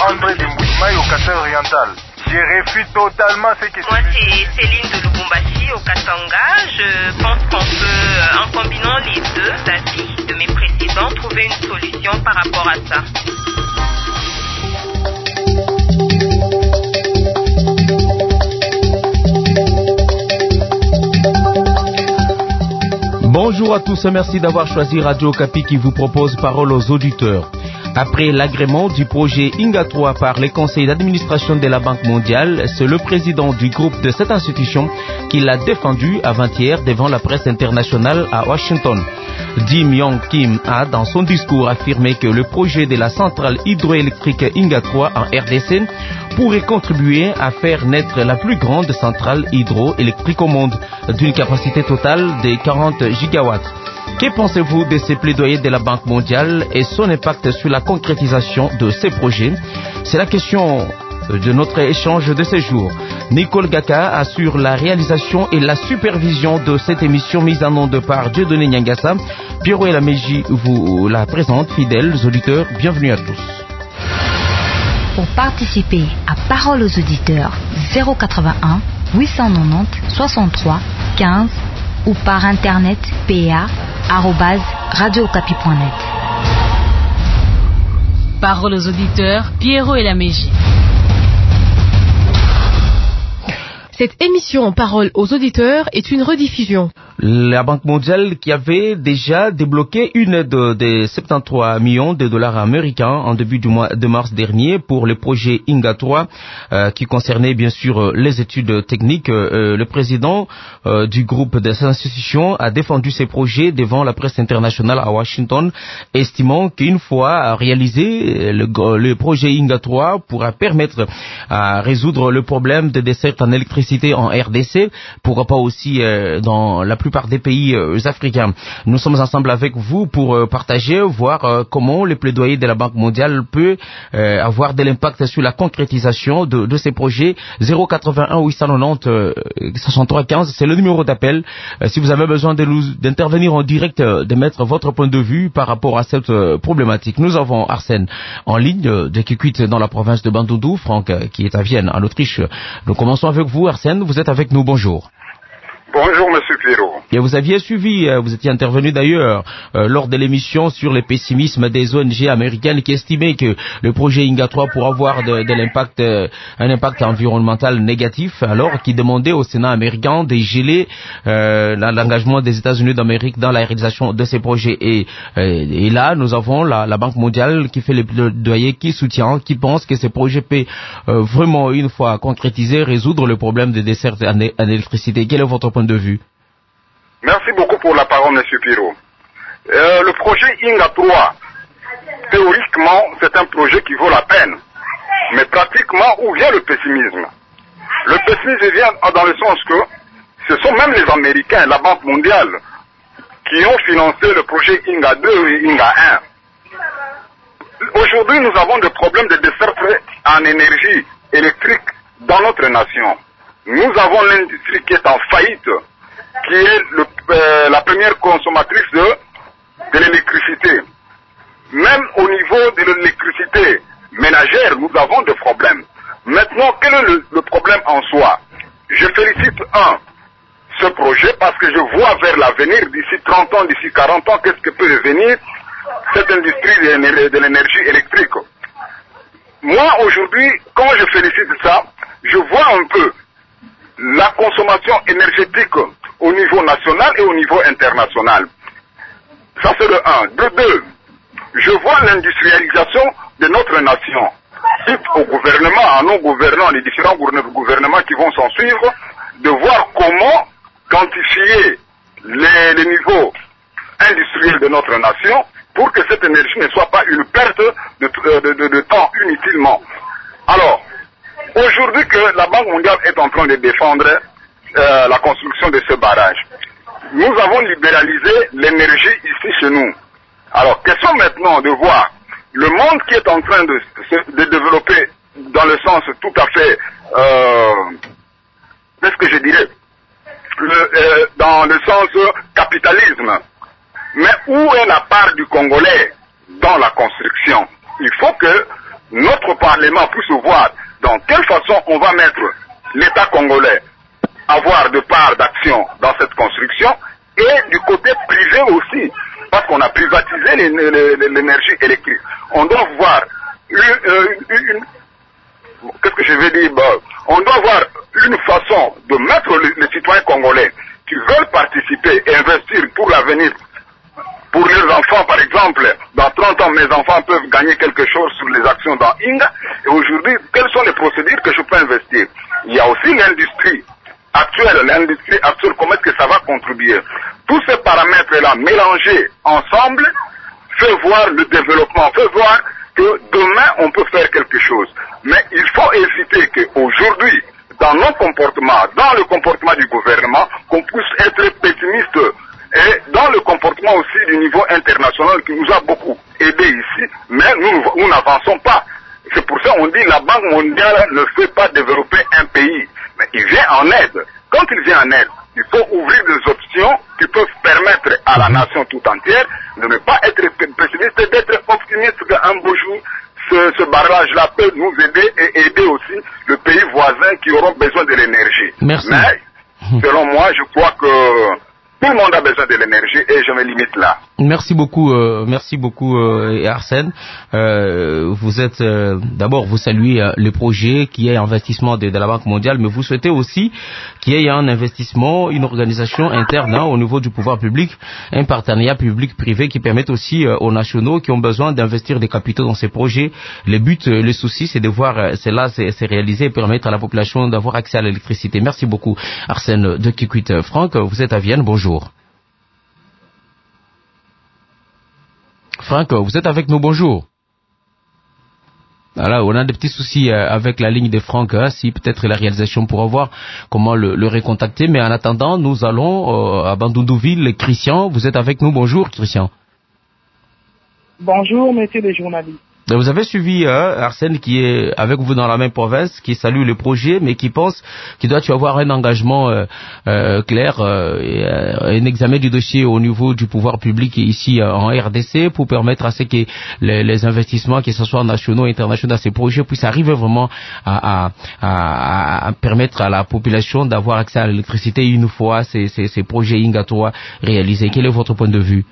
André de Mbouimaï au Kassai oriental. Je réfute totalement ce que... Moi, c'est Céline de Lubumbashi au Katanga. Je pense qu'on peut, en combinant les deux avis de mes précédents, trouver une solution par rapport à ça. Bonjour à tous et merci d'avoir choisi Radio Okapi qui vous propose Parole aux auditeurs. Après l'agrément du projet Inga 3 par les conseils d'administration de la Banque mondiale, c'est le président du groupe de cette institution qui l'a défendu avant-hier devant la presse internationale à Washington. Dim Yong Kim a, dans son discours, affirmé que le projet de la centrale hydroélectrique Inga 3 en RDC pourrait contribuer à faire naître la plus grande centrale hydroélectrique au monde, d'une capacité totale de 40 gigawatts. Que pensez-vous de ces plaidoyers de la Banque mondiale et son impact sur la concrétisation de ces projets? C'est la question de notre échange de ce jour. Nicole Gaka assure la réalisation et la supervision de cette émission mise en onde par Dieudonné Nyangassa. Pierrot et la Meji vous la présentent, fidèles auditeurs. Bienvenue à tous. Pour participer à Parole aux auditeurs, 081 890 63 15 ou par internet pa@radiookapi.net. Parole aux auditeurs, Pierrot et la Meji. Cette émission Parole aux auditeurs est une rediffusion. La Banque mondiale qui avait déjà débloqué une aide de 73 millions de dollars américains en début du mois de mars dernier pour le projet Inga 3 qui concernait bien sûr les études techniques. Le président du groupe des institutions a défendu ces projets devant la presse internationale à Washington, estimant qu'une fois réalisé, le projet Inga 3 pourra permettre à résoudre le problème de desserte en électricité en RDC, pourquoi pas aussi dans la plupart des pays africains. Nous sommes ensemble avec vous pour partager, voir comment le plaidoyer de la Banque mondiale peut avoir de l'impact sur la concrétisation de ces projets. 081 890 63 15, c'est le numéro d'appel. Si vous avez besoin d'intervenir en direct, de mettre votre point de vue par rapport à cette problématique. Nous avons Arsène en ligne de Kikwit dans la province de Bandundu, Franck qui est à Vienne en Autriche. Nous commençons avec vous, Arsène, vous êtes avec nous, bonjour. Bonjour Monsieur Pierrot. Et vous aviez suivi, vous étiez intervenu d'ailleurs lors de l'émission sur le pessimisme des ONG américaines qui estimaient que le projet Inga 3 pourrait avoir de l'impact, un impact environnemental négatif, alors qui demandait au Sénat américain de geler l'engagement des États-Unis d'Amérique dans la réalisation de ces projets. Et là, nous avons la Banque mondiale qui fait le plaidoyer, qui soutient, qui pense que ces projets peuvent vraiment, une fois concrétisés, résoudre le problème de desserte en électricité. Quel est votre point de vue? Merci beaucoup pour la parole, Monsieur Pirot. Le projet Inga 3, théoriquement, c'est un projet qui vaut la peine. Mais pratiquement, où vient le pessimisme? Le pessimisme vient dans le sens que ce sont même les Américains, la Banque mondiale, qui ont financé le projet Inga 2 et Inga 1. Aujourd'hui, nous avons des problèmes de desserte en énergie électrique dans notre nation. Nous avons l'industrie qui est en faillite, qui est la première consommatrice de l'électricité. Même au niveau de l'électricité ménagère, nous avons des problèmes. Maintenant, quel est le problème en soi? Je félicite ce projet parce que je vois vers l'avenir, d'ici 30 ans, d'ici 40 ans, qu'est-ce que peut devenir cette industrie de l'énergie électrique. Moi, aujourd'hui, quand je félicite ça, je vois un peu la consommation énergétique au niveau national et au niveau international. Ça, c'est le 1. De 2, je vois l'industrialisation de notre nation. Suite au gouvernement, à nos gouvernants, les différents gouvernements qui vont s'en suivre, de voir comment quantifier les niveaux industriels de notre nation pour que cette énergie ne soit pas une perte de temps inutilement. Alors, aujourd'hui que la Banque mondiale est en train de défendre la construction de ce barrage, nous avons libéralisé l'énergie ici chez nous. Alors, question maintenant de voir le monde qui est en train de développer dans le sens tout à fait, qu'est-ce que je dirais, dans le sens capitalisme. Mais où est la part du Congolais dans la construction? Il faut que notre Parlement puisse voir dans quelle façon on va mettre l'État congolais avoir de part d'action dans cette construction, et du côté privé aussi, parce qu'on a privatisé l'énergie électrique. On doit voir qu'est-ce que je vais dire, on doit avoir une façon de mettre les citoyens congolais qui veulent participer et investir pour l'avenir. Pour les enfants, par exemple, dans 30 ans, mes enfants peuvent gagner quelque chose sur les actions dans Inga. Et aujourd'hui, quelles sont les procédures que je peux investir? Il y a aussi l'industrie actuelle, comment est-ce que ça va contribuer? Tous ces paramètres-là, mélangés ensemble, fait voir le développement, fait voir que demain, on peut faire quelque chose. Mais il faut éviter qu'aujourd'hui, dans nos comportements, dans le comportement du gouvernement, qu'on puisse être pessimiste. Et dans le comportement aussi du niveau international qui nous a beaucoup aidé ici, mais nous n'avançons pas. C'est pour ça qu'on dit que la Banque mondiale ne fait pas développer un pays, mais il vient en aide. Quand il vient en aide, il faut ouvrir des options qui peuvent permettre à la nation tout entière de ne pas être pessimiste et d'être optimiste qu'un beau jour, ce barrage-là peut nous aider et aider aussi le pays voisin qui auront besoin de l'énergie. Merci. Mais, selon moi, je crois que tout le monde a besoin de l'énergie et je me limite là. Merci beaucoup Arsène. Vous êtes d'abord vous saluez le projet qui est investissement de la Banque mondiale, mais vous souhaitez aussi qu'il y ait un investissement, une organisation interne au niveau du pouvoir public, un partenariat public-privé qui permette aussi aux nationaux qui ont besoin d'investir des capitaux dans ces projets. Le but, le souci, c'est de voir cela c'est réalisé et permettre à la population d'avoir accès à l'électricité. Merci beaucoup Arsène de Kikwit. Franck, vous êtes à Vienne, bonjour. Franck, vous êtes avec nous, bonjour. Voilà, on a des petits soucis avec la ligne de Franck, si peut-être la réalisation pourra voir comment le recontacter, mais en attendant, nous allons à Bandundouville. Christian, vous êtes avec nous, bonjour Christian. Bonjour, messieurs les journalistes. Vous avez suivi Arsène qui est avec vous dans la même province, qui salue le projet, mais qui pense qu'il doit y avoir un engagement clair, un examen du dossier au niveau du pouvoir public ici en RDC pour permettre à ce que les investissements, que ce soit nationaux et internationaux, dans ces projets puissent arriver vraiment à permettre à la population d'avoir accès à l'électricité une fois ces projets Inga 3 réalisés. Quel est votre point de vue?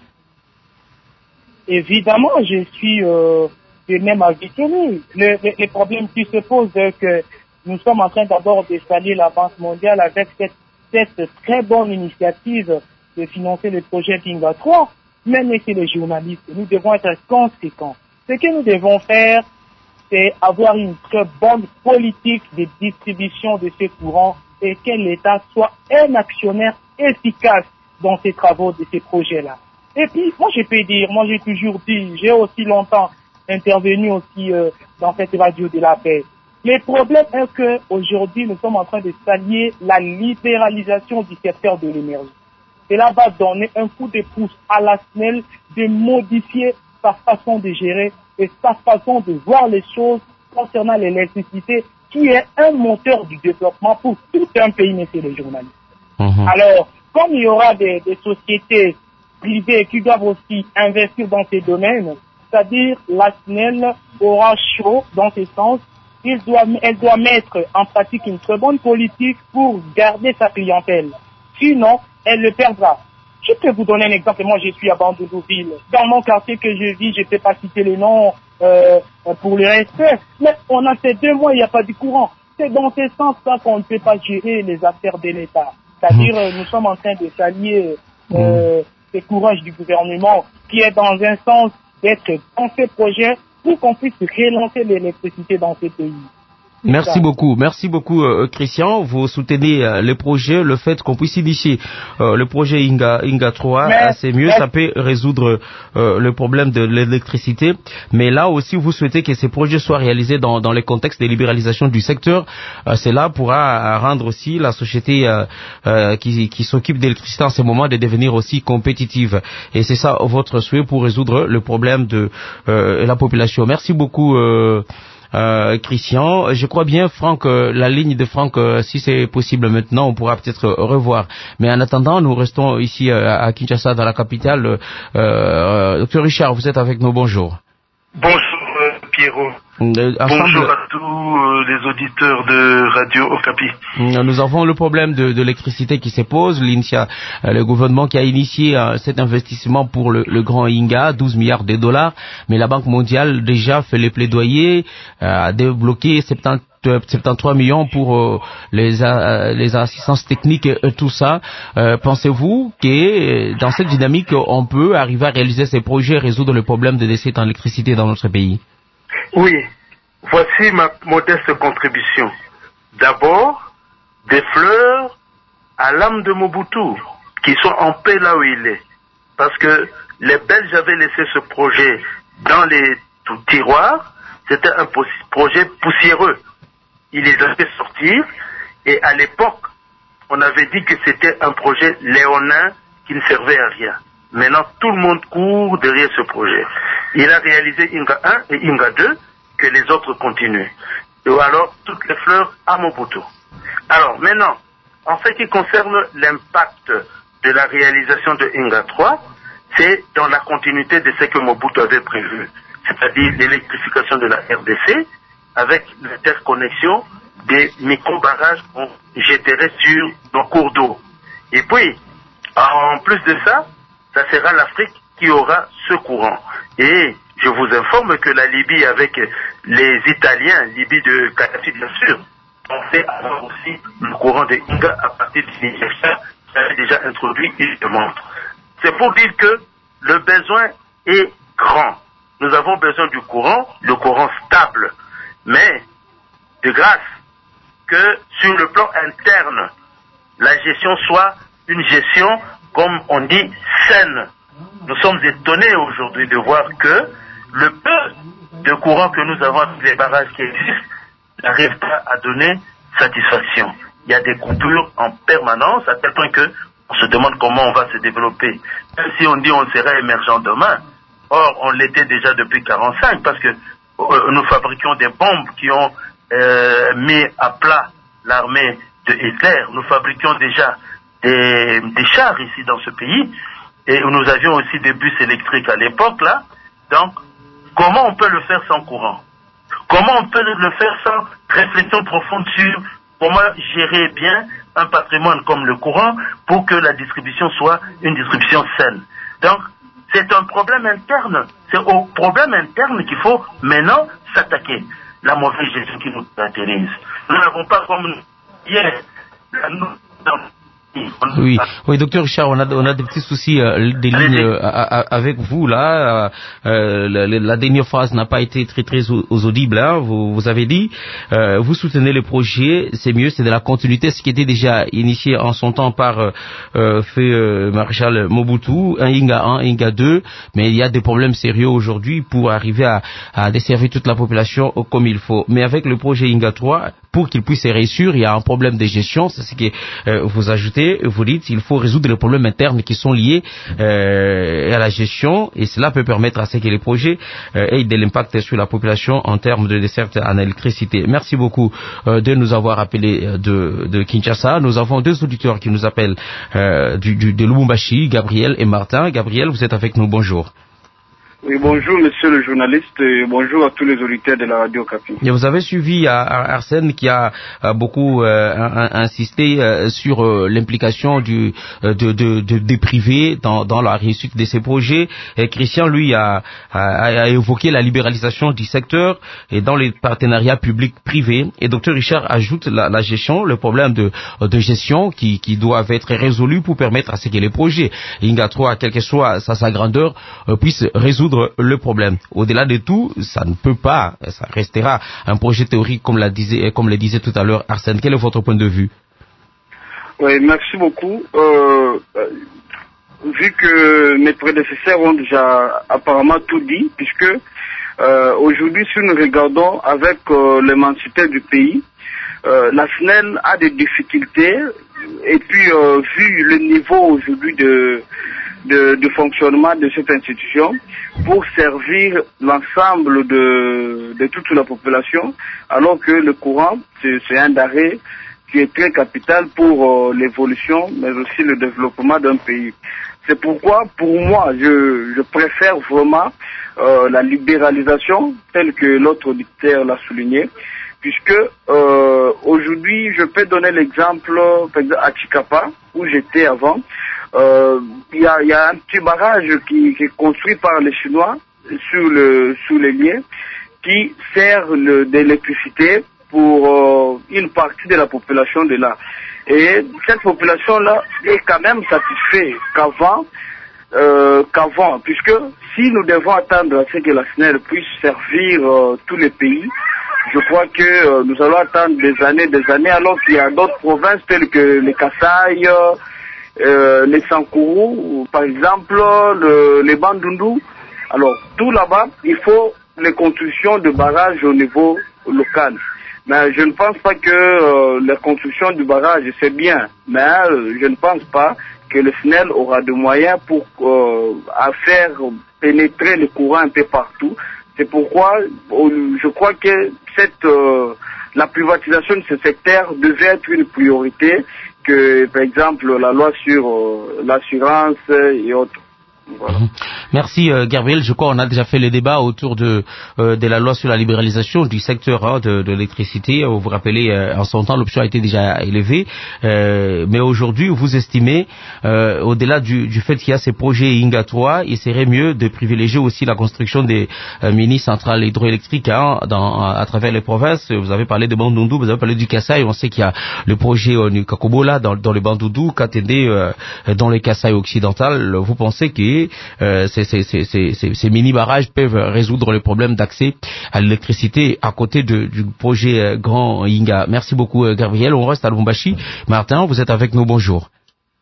Évidemment, je suis même avis que lui. Les problèmes qui se posent, c'est que nous sommes en train d'abord de saluer la Banque mondiale avec cette très bonne initiative de financer le projet Inga 3. Mais messieurs les journalistes, nous devons être conséquents. Ce que nous devons faire, c'est avoir une très bonne politique de distribution de ce courant et que l'État soit un actionnaire efficace dans ces travaux de ces projets-là. Et puis, moi je peux dire, moi j'ai toujours dit, j'ai aussi longtemps intervenu aussi dans cette radio de la paix. Le problème est que aujourd'hui nous sommes en train de saluer la libéralisation du secteur de l'énergie. Cela va donner un coup de pouce à la SNEL de modifier sa façon de gérer et sa façon de voir les choses concernant l'électricité, qui est un moteur du développement pour tout un pays, messieurs les journalistes. Alors, comme il y aura des sociétés privées qui doivent aussi investir dans ces domaines, c'est-à-dire la SNEL aura chaud dans ce sens, elle doit mettre en pratique une très bonne politique pour garder sa clientèle. Sinon, elle le perdra. Je peux vous donner un exemple. Moi, je suis à Bandundouville. Dans mon quartier que je vis, je ne peux pas citer les noms pour le respect, mais on a ces 2 mois, il n'y a pas de courant. C'est dans ce sens-là qu'on ne peut pas gérer les affaires de l'État. C'est-à-dire, nous sommes en train de saluer le courage du gouvernement qui est dans un sens d'être dans ce projet pour qu'on puisse relancer l'électricité dans ce pays. Merci beaucoup Christian. Vous soutenez le projet, le fait qu'on puisse initier le projet Inga 3, c'est mieux, ça peut résoudre le problème de l'électricité. Mais là aussi, vous souhaitez que ces projets soient réalisés dans le contexte de libéralisation du secteur. Cela pourra rendre aussi la société qui s'occupe d'électricité en ce moment de devenir aussi compétitive. Et c'est ça votre souhait pour résoudre le problème de la population. Merci beaucoup Christian. Je crois bien, Franck, la ligne de Franck, si c'est possible maintenant, on pourra peut-être revoir. Mais en attendant, nous restons ici à Kinshasa, dans la capitale. Docteur Richard, vous êtes avec nous, bonjour. Bonjour Pierrot. Bonjour à tous les auditeurs de Radio Okapi. Nous avons le problème de l'électricité qui se pose. Le gouvernement qui a initié cet investissement pour le grand Inga, 12 milliards de dollars, mais la Banque mondiale déjà fait les plaidoyers, a débloqué 73 millions pour les assistances techniques et tout ça. Pensez-vous que dans cette dynamique, on peut arriver à réaliser ces projets et résoudre le problème de décès en électricité dans notre pays? Oui, voici ma modeste contribution. D'abord, des fleurs à l'âme de Mobutu, qui sont en paix là où il est. Parce que les Belges avaient laissé ce projet dans les tiroirs. C'était un projet poussiéreux. Il les a fait sortir, et à l'époque, on avait dit que c'était un projet léonin qui ne servait à rien. Maintenant, tout le monde court derrière ce projet. Il a réalisé Inga 1 et Inga 2, que les autres continuent. Ou alors, toutes les fleurs à Mobutu. Alors, maintenant, en ce qui concerne l'impact de la réalisation de Inga 3, c'est dans la continuité de ce que Mobutu avait prévu. C'est-à-dire l'électrification de la RDC, avec l'interconnexion des micro-barrages qu'on jetterait sur nos cours d'eau. Et puis, en plus de ça, ça sera l'Afrique qui aura ce courant. Et je vous informe que la Libye, avec les Italiens, Libye de Kadhafi bien sûr, pensait avoir aussi le courant de Inga à partir du Nigeria, qui avait déjà introduit une demande. C'est pour dire que le besoin est grand. Nous avons besoin du courant, le courant stable, mais de grâce que sur le plan interne, la gestion soit une gestion, comme on dit, saine. Nous sommes étonnés aujourd'hui de voir que le peu de courant que nous avons avec les barrages qui existent n'arrive pas à donner satisfaction. Il y a des coupures en permanence, à tel point que on se demande comment on va se développer. Même si on dit on sera émergent demain, or on l'était déjà depuis 1945, parce que nous fabriquions des bombes qui ont mis à plat l'armée de Hitler. Nous fabriquions déjà des chars ici dans ce pays, et nous avions aussi des bus électriques à l'époque là. Donc, comment on peut le faire sans courant? Comment on peut le faire sans réflexion profonde sur comment gérer bien un patrimoine comme le courant pour que la distribution soit une distribution saine? Donc, c'est un problème interne. C'est au problème interne qu'il faut maintenant s'attaquer. La mauvaise gestion qui nous caractérise. Nous n'avons pas comme hier Oui, docteur Richard, on a des petits soucis des lignes avec vous là. La dernière phrase n'a pas été très aux audibles. Hein. Vous avez dit, vous soutenez le projet, c'est mieux, c'est de la continuité, ce qui était déjà initié en son temps par feu maréchal Mobutu, un Inga 1, Inga 2, mais il y a des problèmes sérieux aujourd'hui pour arriver à desservir toute la population comme il faut. Mais avec le projet Inga 3, pour qu'il puisse réussir, il y a un problème de gestion, c'est ce que vous ajoutez, vous dites, il faut résoudre les problèmes internes qui sont liés à la gestion, et cela peut permettre à ce que les projets aient de l'impact sur la population en termes de desserte en électricité. Merci beaucoup de nous avoir appelé de Kinshasa. Nous avons deux auditeurs qui nous appellent de Lubumbashi, Gabriel et Martin. Gabriel, vous êtes avec nous, bonjour. Oui, bonjour monsieur le journaliste et bonjour à tous les auditeurs de la Radio Okapi. Et vous avez suivi Arsène qui a beaucoup insisté sur l'implication des privés dans la réussite de ces projets. Et Christian, lui, a évoqué la libéralisation du secteur et dans les partenariats publics-privés. Et Dr Richard ajoute la gestion, le problème de gestion qui doivent être résolus pour permettre à ce que les projets Inga 3, quelle que soit sa grandeur, puissent résoudre le problème. Au-delà de tout, ça ne peut pas, ça restera un projet théorique comme le disait tout à l'heure Arsène. Quel est votre point de vue? Oui, merci beaucoup. Vu que mes prédécesseurs ont déjà apparemment tout dit, puisque aujourd'hui, si nous regardons avec l'émancipé du pays, la SNEL a des difficultés, et puis vu le niveau aujourd'hui de fonctionnement de cette institution pour servir l'ensemble de toute la population, alors que le courant, c'est un denrée qui est très capital pour l'évolution, mais aussi le développement d'un pays. C'est pourquoi, pour moi, je préfère vraiment la libéralisation, telle que l'autre auditeur l'a souligné, puisque aujourd'hui, je peux donner l'exemple, par exemple, à Chikapa, où j'étais avant. Il y a un petit barrage qui est construit par les Chinois sous les liens, qui sert d'électricité pour une partie de la population de là. Et cette population-là est quand même satisfaite qu'avant, puisque si nous devons attendre à ce que la SNEL puisse servir tous les pays, je crois que nous allons attendre des années, alors qu'il y a d'autres provinces telles que les Kasaï, les Sankourou, par exemple, les Bandundu. Alors, tout là-bas, il faut les constructions de barrages au niveau local. Mais je ne pense pas que la construction du barrage, c'est bien. Mais je ne pense pas que le SNEL aura de moyens pour faire pénétrer le courant un peu partout. C'est pourquoi je crois que la privatisation de ce secteur devait être une priorité que, par exemple, la loi sur l'assurance et autres. Voilà. Merci Gabriel. Je crois qu'on a déjà fait le débat autour de la loi sur la libéralisation du secteur de l'électricité. Vous vous rappelez, en son temps, l'option a été déjà élevée. Mais aujourd'hui, vous estimez, au-delà du fait qu'il y a ces projets Inga 3, il serait mieux de privilégier aussi la construction des mini-centrales hydroélectriques à travers les provinces. Vous avez parlé de Bandundu, vous avez parlé du Kasaï. On sait qu'il y a le projet Kakobola dans le Bandundu, Katende dans le Kasaï occidental. Vous pensez que ces mini-barrages peuvent résoudre le problème d'accès à l'électricité à côté du projet Grand Inga. Merci beaucoup Gabriel. On reste à Lubumbashi. Martin, vous êtes avec nous, bonjour.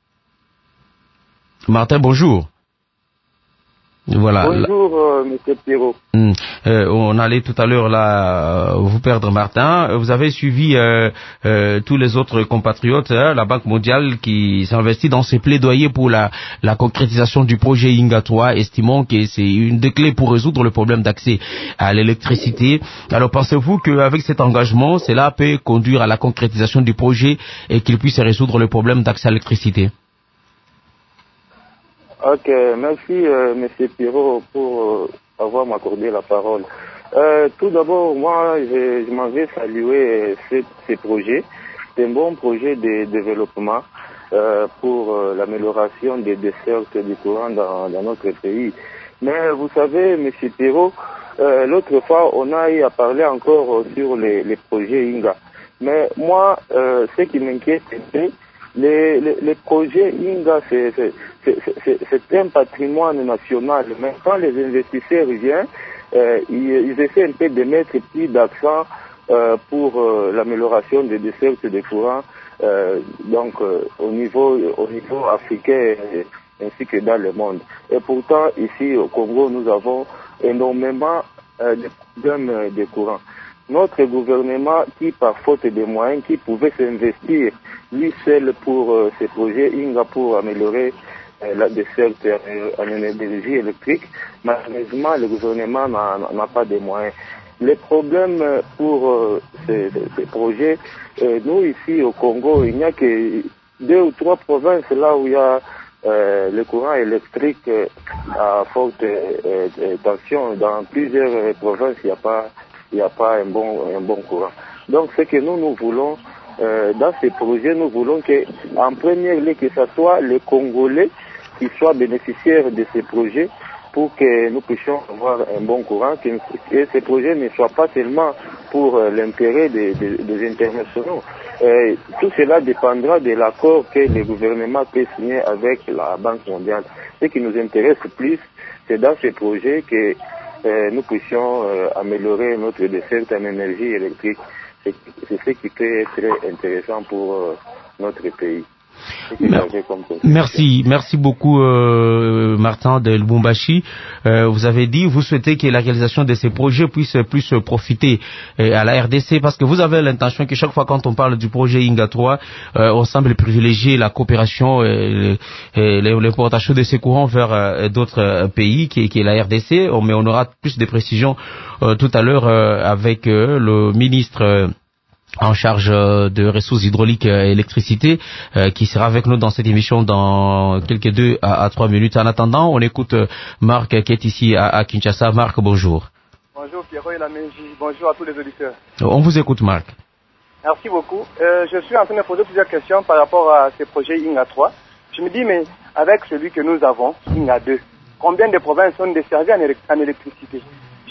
Martin, bonjour. Voilà. Bonjour, Monsieur Pierrot. On allait tout à l'heure là vous perdre, Martin. Vous avez suivi tous les autres compatriotes, la Banque mondiale qui s'investit dans ses plaidoyers pour la concrétisation du projet Inga 3, estimant que c'est une des clés pour résoudre le problème d'accès à l'électricité. Alors pensez-vous qu'avec cet engagement, cela peut conduire à la concrétisation du projet et qu'il puisse résoudre le problème d'accès à l'électricité? Ok, merci Monsieur Pirot pour avoir m'accordé la parole. Tout d'abord, moi, je m'en vais saluer ces projets. C'est un bon projet de développement pour l'amélioration des dessertes du courant dans notre pays. Mais vous savez, Monsieur Pirot, l'autre fois, on a eu à parler encore sur les projets Inga. Mais moi, ce qui m'inquiète, c'est les projets Inga, c'est un patrimoine national. Mais quand les investisseurs viennent, ils essaient un peu de mettre plus d'accent pour l'amélioration des dessertes de courant, donc au niveau africain ainsi que dans le monde. Et pourtant, ici au Congo, nous avons énormément de problèmes de courant. Notre gouvernement, qui par faute de moyens, qui pouvait s'investir lui seul pour ces projets Inga pour améliorer la desserte en énergie électrique, malheureusement le gouvernement n'a pas de moyens. Les problèmes pour ces projets, nous ici au Congo, il n'y a que 2 ou 3 provinces là où il y a le courant électrique à forte tension. Dans plusieurs provinces, il n'y a pas un bon courant. Donc ce que nous voulons dans ces projets, nous voulons en première lieu que ce soit les Congolais qui soient bénéficiaires de ces projets pour que nous puissions avoir un bon courant, que ces projets ne soient pas seulement pour l'intérêt des internationaux. Tout cela dépendra de l'accord que le gouvernement peut signer avec la Banque mondiale. Ce qui nous intéresse plus, c'est dans ces projets que nous puissions améliorer notre desserte en énergie électrique. C'est ce qui peut être très intéressant pour notre pays. Merci beaucoup Martin de Lubumbashi. Vous avez dit, vous souhaitez que la réalisation de ces projets puisse plus profiter à la RDC, parce que vous avez l'intention que chaque fois quand on parle du projet Inga 3, on semble privilégier la coopération et l'importation de ces courants vers d'autres pays qui est la RDC, mais on aura plus de précisions tout à l'heure avec le ministre en charge de ressources hydrauliques et électricité, qui sera avec nous dans cette émission dans quelques 2 à 3 minutes. En attendant, on écoute Marc qui est ici à Kinshasa. Marc, bonjour. Bonjour Pierrot et la Mégie. Bonjour à tous les auditeurs. On vous écoute, Marc. Merci beaucoup. Je suis en train de poser plusieurs questions par rapport à ces projets INGA 3. Je me dis, mais avec celui que nous avons, INGA 2, combien de provinces sont desservies en électricité?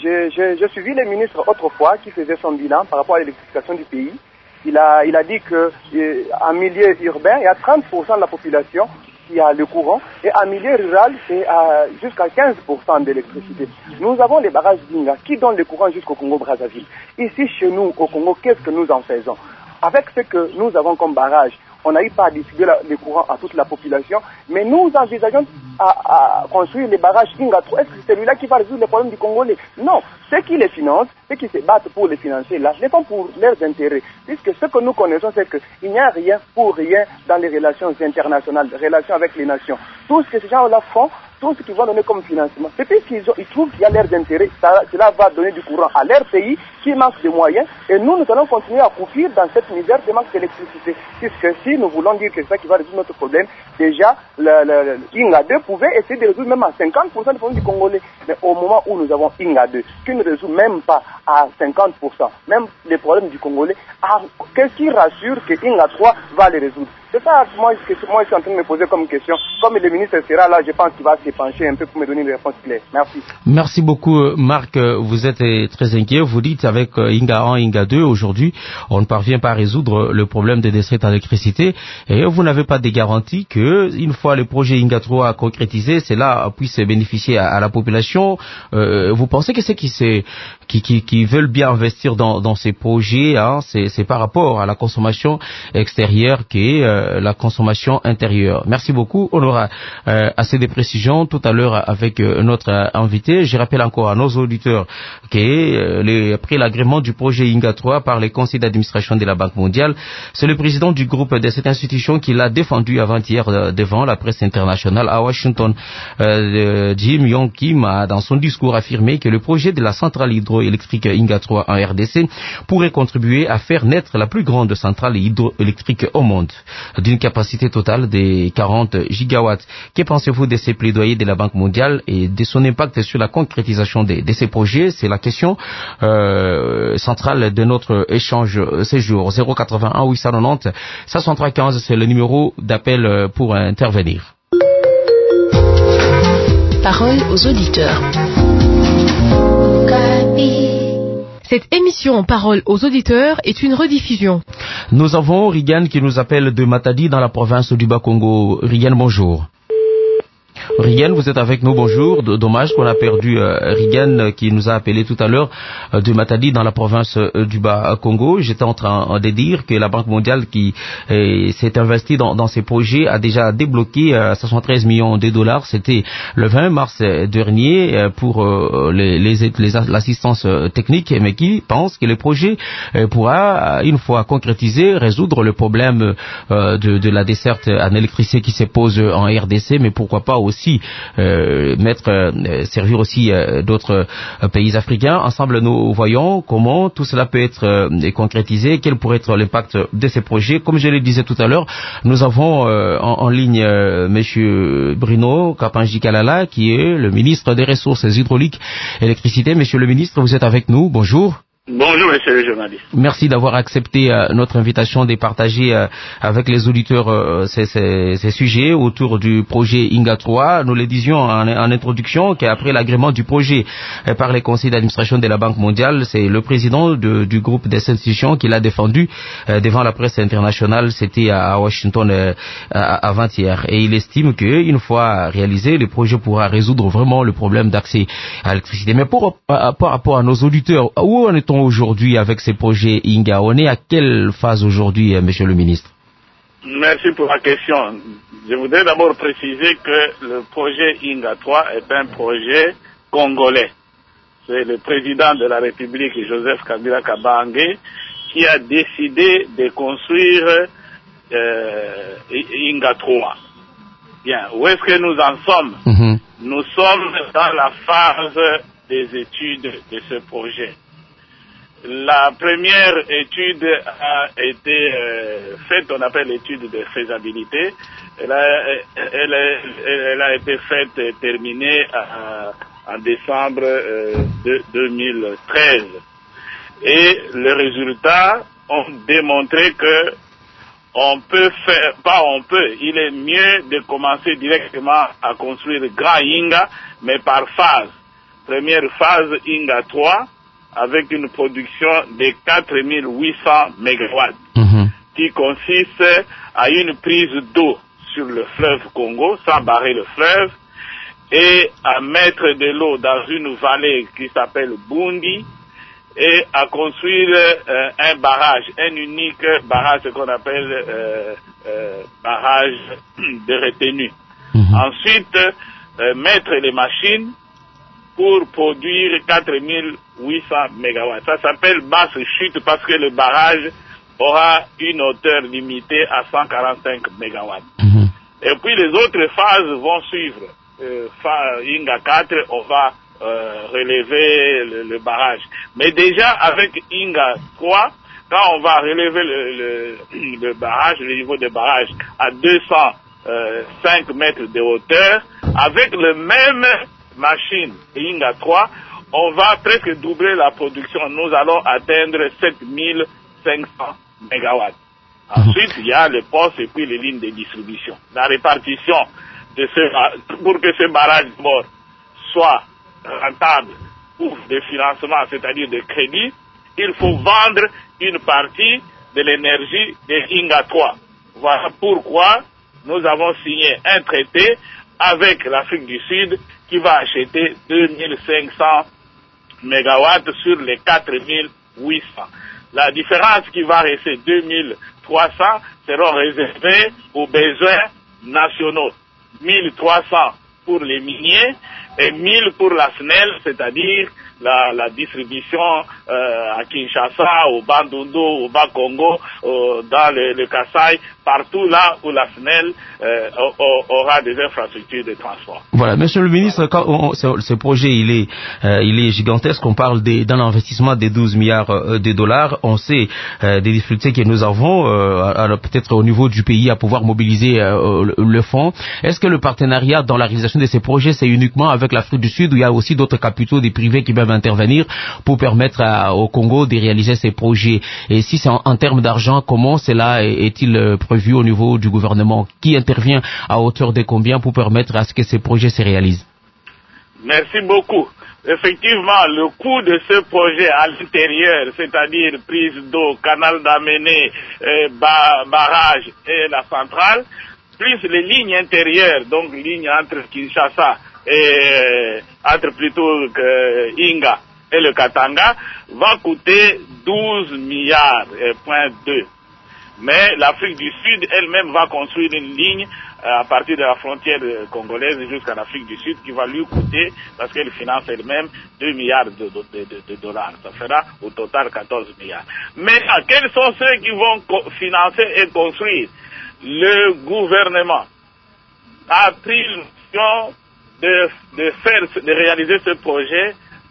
Je suivi les ministres autrefois qui faisaient son bilan par rapport à l'électrification du pays. Il a dit qu'en milieu urbain, il y a 30% de la population qui a le courant, et en milieu rural, c'est jusqu'à 15% d'électricité. Nous avons les barrages d'Inga qui donnent le courant jusqu'au Congo-Brazzaville. Ici, chez nous, au Congo, qu'est-ce que nous en faisons? Avec ce que nous avons comme barrage, on n'arrive pas à distribuer le courant à toute la population, mais nous envisageons à construire les barrages Inga 3. Est-ce que c'est celui-là qui va résoudre les problèmes du Congolais? Non. Ceux qui les financent, ceux qui se battent pour les financer, là, les font pour leurs intérêts. Puisque ce que nous connaissons, c'est qu'il n'y a rien pour rien dans les relations internationales, les relations avec les nations. Tout ce que ces gens-là font, tout ce qu'ils vont donner comme financement, c'est parce qu'ils trouvent qu'il y a leurs intérêts. Cela va donner du courant à leur pays qui manque de moyens. Et nous allons continuer à courir dans cette misère de manque d'électricité. Puisque si nous voulons dire que c'est ça qui va résoudre notre problème, déjà, INGA 2 pouvait essayer de résoudre même à 50% des problèmes du Congolais. Mais au moment où nous avons INGA 2, qui ne résout même pas à 50%, même les problèmes du Congolais, qu'est-ce qui rassure que INGA 3 va les résoudre? C'est ça, moi, je suis en train de me poser comme question. Comme le ministre sera là, je pense qu'il va se pencher un peu pour me donner une réponse claire. Merci. Merci beaucoup, Marc. Vous êtes très inquiet. Vous dites avec INGA 1, INGA 2, aujourd'hui, on ne parvient pas à résoudre le problème des déserts d'électricité. Et vous n'avez pas de garantie que, une fois le projet INGA 3 concrétisé, cela puisse bénéficier à la population. Vous pensez que ceux qui veulent bien investir dans ces projets, hein, c'est par rapport à la consommation extérieure qui est la consommation intérieure. Merci beaucoup. On aura assez de précisions tout à l'heure avec notre invité. Je rappelle encore à nos auditeurs qu'après l'agrément du projet INGA 3 par les conseils d'administration de la Banque mondiale, c'est le président du groupe de cette institution qui l'a défendu avant-hier devant la presse internationale à Washington. Jim Yong Kim a dans son discours affirmé que le projet de la centrale hydroélectrique INGA 3 en RDC pourrait contribuer à faire naître la plus grande centrale hydroélectrique au monde, d'une capacité totale de 40 gigawatts. Que pensez-vous de ces plaidoyers de la Banque mondiale et de son impact sur la concrétisation de ces projets? C'est la question centrale de notre échange ces jours. 081 890 503 15, c'est le numéro d'appel pour intervenir. Parole aux auditeurs. Cette émission Parole aux auditeurs est une rediffusion. Nous avons Rigan qui nous appelle de Matadi dans la province du Bas-Congo. Rigan, bonjour. Rigan, vous êtes avec nous, bonjour. Dommage qu'on a perdu Rigan qui nous a appelé tout à l'heure de Matadi dans la province du Bas-Congo. J'étais en train de dire que la Banque mondiale qui s'est investie dans ces projets a déjà débloqué 73 millions de dollars. C'était le 20 mars dernier pour l'assistance technique, mais qui pense que le projet pourra, une fois concrétisé, résoudre le problème de la desserte en électricité qui se pose en RDC, mais pourquoi pas aussi servir aussi d'autres pays africains. Ensemble, nous voyons comment tout cela peut être concrétisé, quel pourrait être l'impact de ces projets. Comme je le disais tout à l'heure, nous avons en ligne Monsieur Bruno Kapanji-Kalala, qui est le ministre des Ressources hydrauliques et électricité. Monsieur le ministre, vous êtes avec nous. Bonjour. Bonjour, monsieur le journaliste. Merci d'avoir accepté notre invitation de partager avec les auditeurs ces sujets autour du projet INGA 3. Nous le disions en introduction qu'après l'agrément du projet par les conseils d'administration de la Banque mondiale, c'est le président du groupe des institutions qui l'a défendu devant la presse internationale. C'était à Washington avant-hier. Et il estime qu'une fois réalisé, le projet pourra résoudre vraiment le problème d'accès à l'électricité. Mais par rapport à nos auditeurs, où en est-on aujourd'hui avec ces projets INGA? On est à quelle phase aujourd'hui, monsieur le ministre? Merci pour la question. Je voudrais d'abord préciser que le projet INGA 3 est un projet congolais. C'est le président de la République, Joseph Kabila Kabange, qui a décidé de construire INGA 3. Bien, où est-ce que nous en sommes? Nous sommes dans la phase des études de ce projet. La première étude a été faite, on appelle l'étude de faisabilité. Elle a été faite et terminée en décembre 2013. Et les résultats ont démontré que il est mieux de commencer directement à construire le Grand Inga, mais par phase. Première phase, Inga 3, avec une production de 4800 MW, qui consiste à une prise d'eau sur le fleuve Congo, sans barrer le fleuve, et à mettre de l'eau dans une vallée qui s'appelle Bundi, et à construire un barrage, un unique barrage, ce qu'on appelle barrage de retenue. Ensuite, mettre les machines pour produire 4800 MW. Ça s'appelle basse chute parce que le barrage aura une hauteur limitée à 145 MW. Et puis les autres phases vont suivre. Inga 4, on va relever le barrage. Mais déjà avec Inga 3, quand on va relever le barrage, le niveau de barrage à 205 mètres de hauteur, avec le même machine Inga 3, on va presque doubler la production. Nous allons atteindre 7500 MW. Ensuite, il y a les postes et puis les lignes de distribution. La répartition pour que ce barrage mort soit rentable pour des financements, c'est-à-dire de crédit, il faut vendre une partie de l'énergie de Inga 3. Voilà pourquoi nous avons signé un traité avec l'Afrique du Sud qui va acheter 2500 MW sur les 4800. La différence qui va rester 2300 seront réservées aux besoins nationaux. 1300 pour les miniers et 1000 pour la SNEL, c'est-à-dire la distribution à Kinshasa, au Bandundu, au Bas-Congo, dans le Kasaï, partout là où la SNEL aura des infrastructures de transport. Voilà, monsieur le ministre, quand ce projet il est gigantesque, on parle d'un investissement de 12 milliards de dollars, on sait des difficultés que nous avons, peut-être au niveau du pays, à pouvoir mobiliser le fonds. Est-ce que le partenariat dans la réalisation de ces projets, c'est uniquement avec l'Afrique du Sud, où il y a aussi d'autres capitaux, des privés qui peuvent intervenir pour permettre au Congo de réaliser ces projets? Et si c'est en termes d'argent, comment cela est-il prévu au niveau du gouvernement? Qui intervient à hauteur de combien pour permettre à ce que ces projets se réalisent? Merci beaucoup. Effectivement, le coût de ce projet à l'intérieur, c'est-à-dire prise d'eau, canal d'Amené, barrage et la centrale, plus les lignes intérieures, donc lignes entre Kinshasa et entre plutôt Inga et le Katanga, va coûter 12 milliards, point 2. Mais l'Afrique du Sud elle-même va construire une ligne à partir de la frontière congolaise jusqu'à l'Afrique du Sud qui va lui coûter, parce qu'elle finance elle-même, 2 milliards de dollars. Ça fera au total 14 milliards. Mais quels sont ceux qui vont financer et construire? Le gouvernement a pris l'option de réaliser ce projet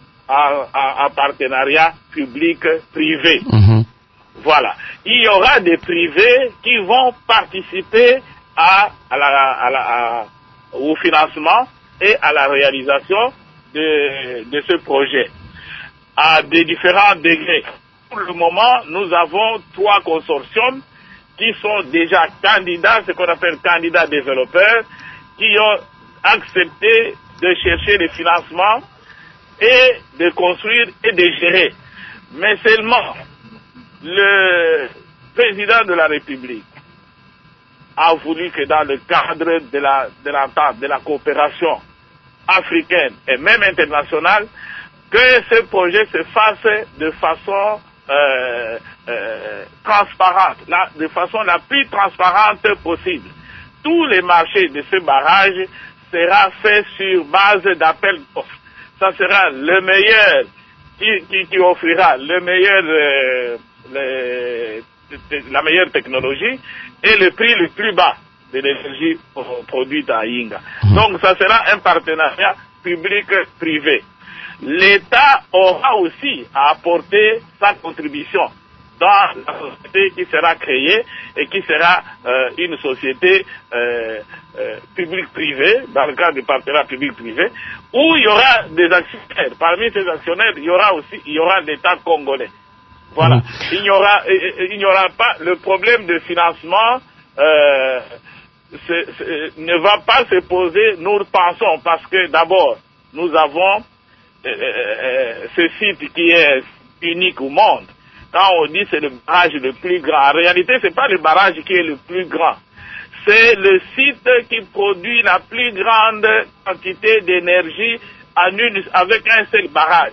en partenariat public-privé. Voilà. Il y aura des privés qui vont participer au financement et à la réalisation de ce projet à des différents degrés. Pour le moment, nous avons 3 consortiums qui sont déjà candidats, ce qu'on appelle candidats développeurs, qui ont accepté de chercher des financements et de construire et de gérer. Mais seulement, le président de la République a voulu que dans le cadre de l'entente, de la coopération africaine et même internationale, que ce projet se fasse de façon transparente, de façon la plus transparente possible. Tous les marchés de ce barrage sera fait sur base d'appel d'offres. Ça sera le meilleur qui offrira le meilleur, la meilleure technologie et le prix le plus bas de l'énergie produite à Inga. Donc ça sera un partenariat public-privé. l'État aura aussi à apporter sa contribution dans la société qui sera créée et qui sera une société publique-privée, dans le cadre du partenariat public-privé, où il y aura des actionnaires. Parmi ces actionnaires, il y aura l'État congolais. Voilà. Il n'y aura pas le problème de financement. Ne va pas se poser, nous pensons, parce que d'abord, nous avons ce site qui est unique au monde. Quand on dit c'est le barrage le plus grand, en réalité, c'est pas le barrage qui est le plus grand. C'est le site qui produit la plus grande quantité d'énergie avec un seul barrage.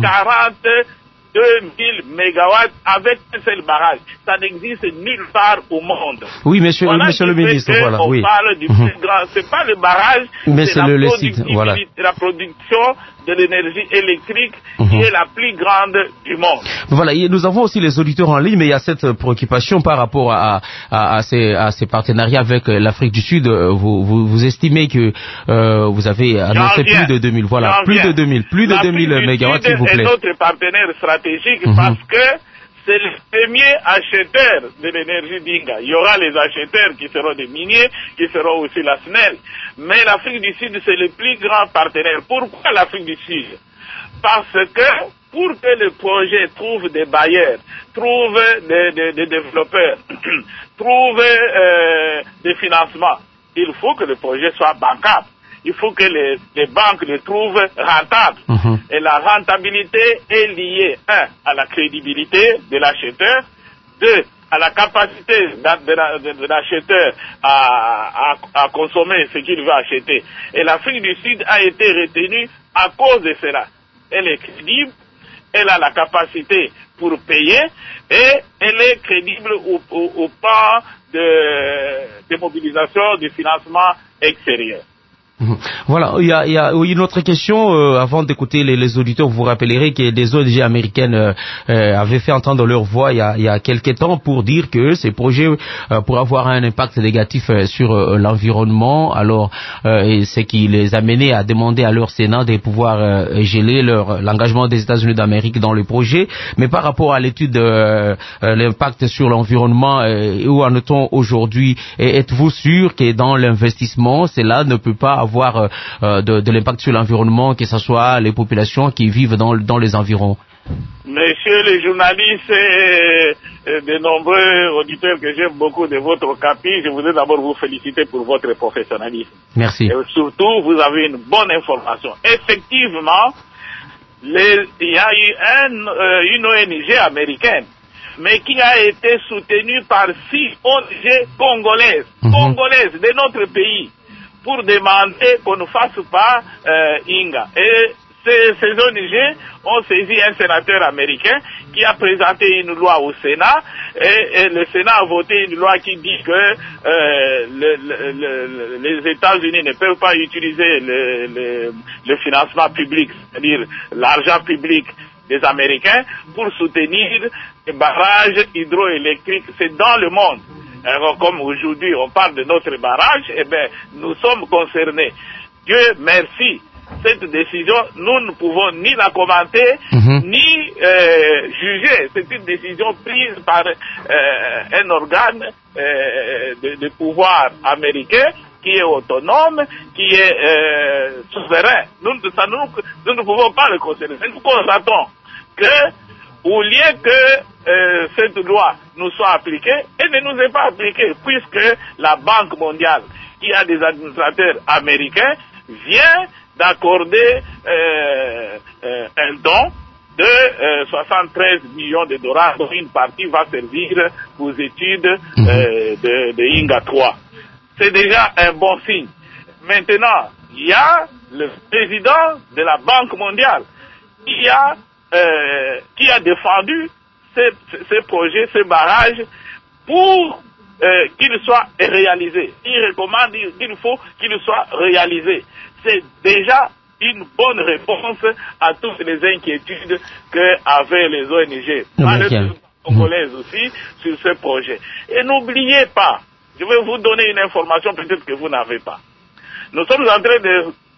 42 000 mégawatts avec un seul barrage. Ça n'existe nulle part au monde. Oui, monsieur le ministre, voilà. On parle du plus grand. C'est pas le barrage, mais c'est le site, voilà. La production de l'énergie électrique qui est la plus grande du monde. Voilà, et nous avons aussi les auditeurs en ligne, mais il y a cette préoccupation par rapport à ces partenariats avec l'Afrique du Sud. Vous estimez que vous avez annoncé plus de 2000, voilà, plus de 2000 mégawatts, s'il vous plaît. C'est notre partenaire stratégique parce que c'est le premier acheteur de l'énergie d'Inga. Il y aura les acheteurs qui seront des miniers, qui seront aussi la SNEL. Mais l'Afrique du Sud, c'est le plus grand partenaire. Pourquoi l'Afrique du Sud? Parce que pour que le projet trouve des bailleurs, trouve des développeurs, trouve des financements, il faut que le projet soit bancable. Il faut que les banques le trouvent rentable. Et la rentabilité est liée, 1, à la crédibilité de l'acheteur, 2, à la capacité de l'acheteur à consommer ce qu'il veut acheter. Et l'Afrique du Sud a été retenue à cause de cela. Elle est crédible, elle a la capacité pour payer et elle est crédible au plan de mobilisation du financement extérieur. Voilà, il y a une autre question avant d'écouter les auditeurs. Vous vous rappellerez que des ONG américaines avaient fait entendre leur voix il y a quelques temps pour dire que ces projets pourraient avoir un impact négatif sur l'environnement. Alors, ce qui les a menés à demander à leur Sénat de pouvoir geler l'engagement des États-Unis d'Amérique dans le projet. Mais par rapport à l'étude l'impact sur l'environnement, où en est-on aujourd'hui? Êtes-vous sûr que dans l'investissement, cela ne peut pas avoir de l'impact sur l'environnement, que ce soit les populations qui vivent dans les environs? Messieurs les journalistes et de nombreux auditeurs que j'aime beaucoup de votre CAPI, je voudrais d'abord vous féliciter pour votre professionnalisme. Merci. Et surtout, vous avez une bonne information. Effectivement, il y a eu une ONG américaine, mais qui a été soutenue par 6 ONG congolaises de notre pays, pour demander qu'on ne fasse pas Inga. Et ces ONG ont saisi un sénateur américain qui a présenté une loi au Sénat et le Sénat a voté une loi qui dit que les États-Unis ne peuvent pas utiliser le financement public, c'est-à-dire l'argent public des Américains pour soutenir les barrages hydroélectriques. C'est dans le monde. Alors, comme aujourd'hui on parle de notre barrage, eh bien, nous sommes concernés. Dieu merci, cette décision, nous ne pouvons ni la commenter, ni juger. C'est une décision prise par un organe de pouvoir américain qui est autonome, qui est souverain. Nous ne pouvons pas le concerner. Nous constatons que, au lieu que cette loi nous soit appliquée, elle ne nous est pas appliquée, puisque la Banque mondiale, qui a des administrateurs américains, vient d'accorder un don de 73 millions de dollars, dont une partie va servir aux études de Inga 3. C'est déjà un bon signe. Maintenant, il y a le président de la Banque mondiale qui a défendu ces projets, ces barrages, pour qu'ils soient réalisés. Il recommande qu'il faut qu'ils soient réalisés. C'est déjà une bonne réponse à toutes les inquiétudes qu'avaient les ONG, les congolaises aussi, sur ce projet. Et n'oubliez pas, je vais vous donner une information peut-être que vous n'avez pas. Nous sommes en train de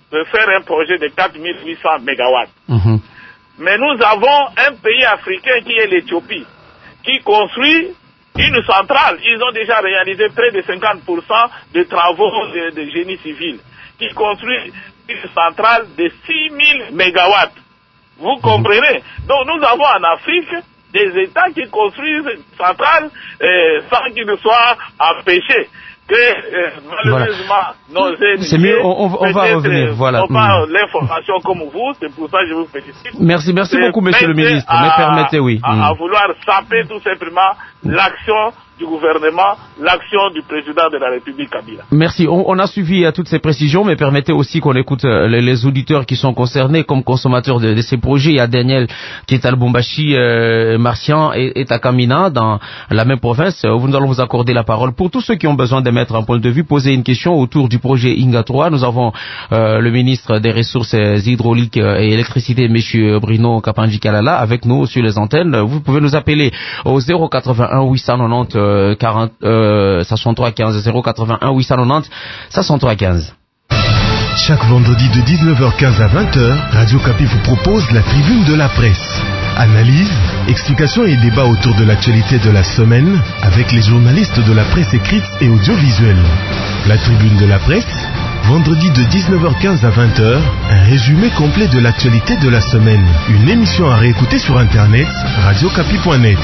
de faire un projet de 4800 mégawatts. Mais nous avons un pays africain qui est l'Éthiopie, qui construit une centrale. Ils ont déjà réalisé près de 50% de travaux de génie civil, qui construit une centrale de 6000 mégawatts. Vous comprenez? Donc nous avons en Afrique des États qui construisent une centrale sans qu'ils ne soient empêchés. Malheureusement, c'est mieux, on va revenir. Voilà. Pas l'information comme vous, c'est pour ça que je vous félicite. Merci beaucoup, monsieur le ministre. Mais permettez, oui. À vouloir saper tout simplement l'action du gouvernement, l'action du président de la République Kabila. Merci. On a suivi toutes ces précisions, mais permettez aussi qu'on écoute les auditeurs qui sont concernés comme consommateurs de ces projets. Il y a Daniel qui est à Lubumbashi, Martian est à Kamina, dans la même province. Nous allons vous accorder la parole. Pour tous ceux qui ont besoin de mettre un point de vue, poser une question autour du projet Inga 3. Nous avons le ministre des Ressources hydrauliques et électricité, M. Bruno Kapanji Kalala, avec nous sur les antennes. Vous pouvez nous appeler au 081 890 63 15 081 890 63 15. Chaque vendredi de 19h15 à 20h, Radio Kapi vous propose la tribune de la presse. Analyse, explications et débats autour de l'actualité de la semaine avec les journalistes de la presse écrite et audiovisuelle. La tribune de la presse, vendredi de 19h15 à 20h, un résumé complet de l'actualité de la semaine. Une émission à réécouter sur internet, radiokapi.net.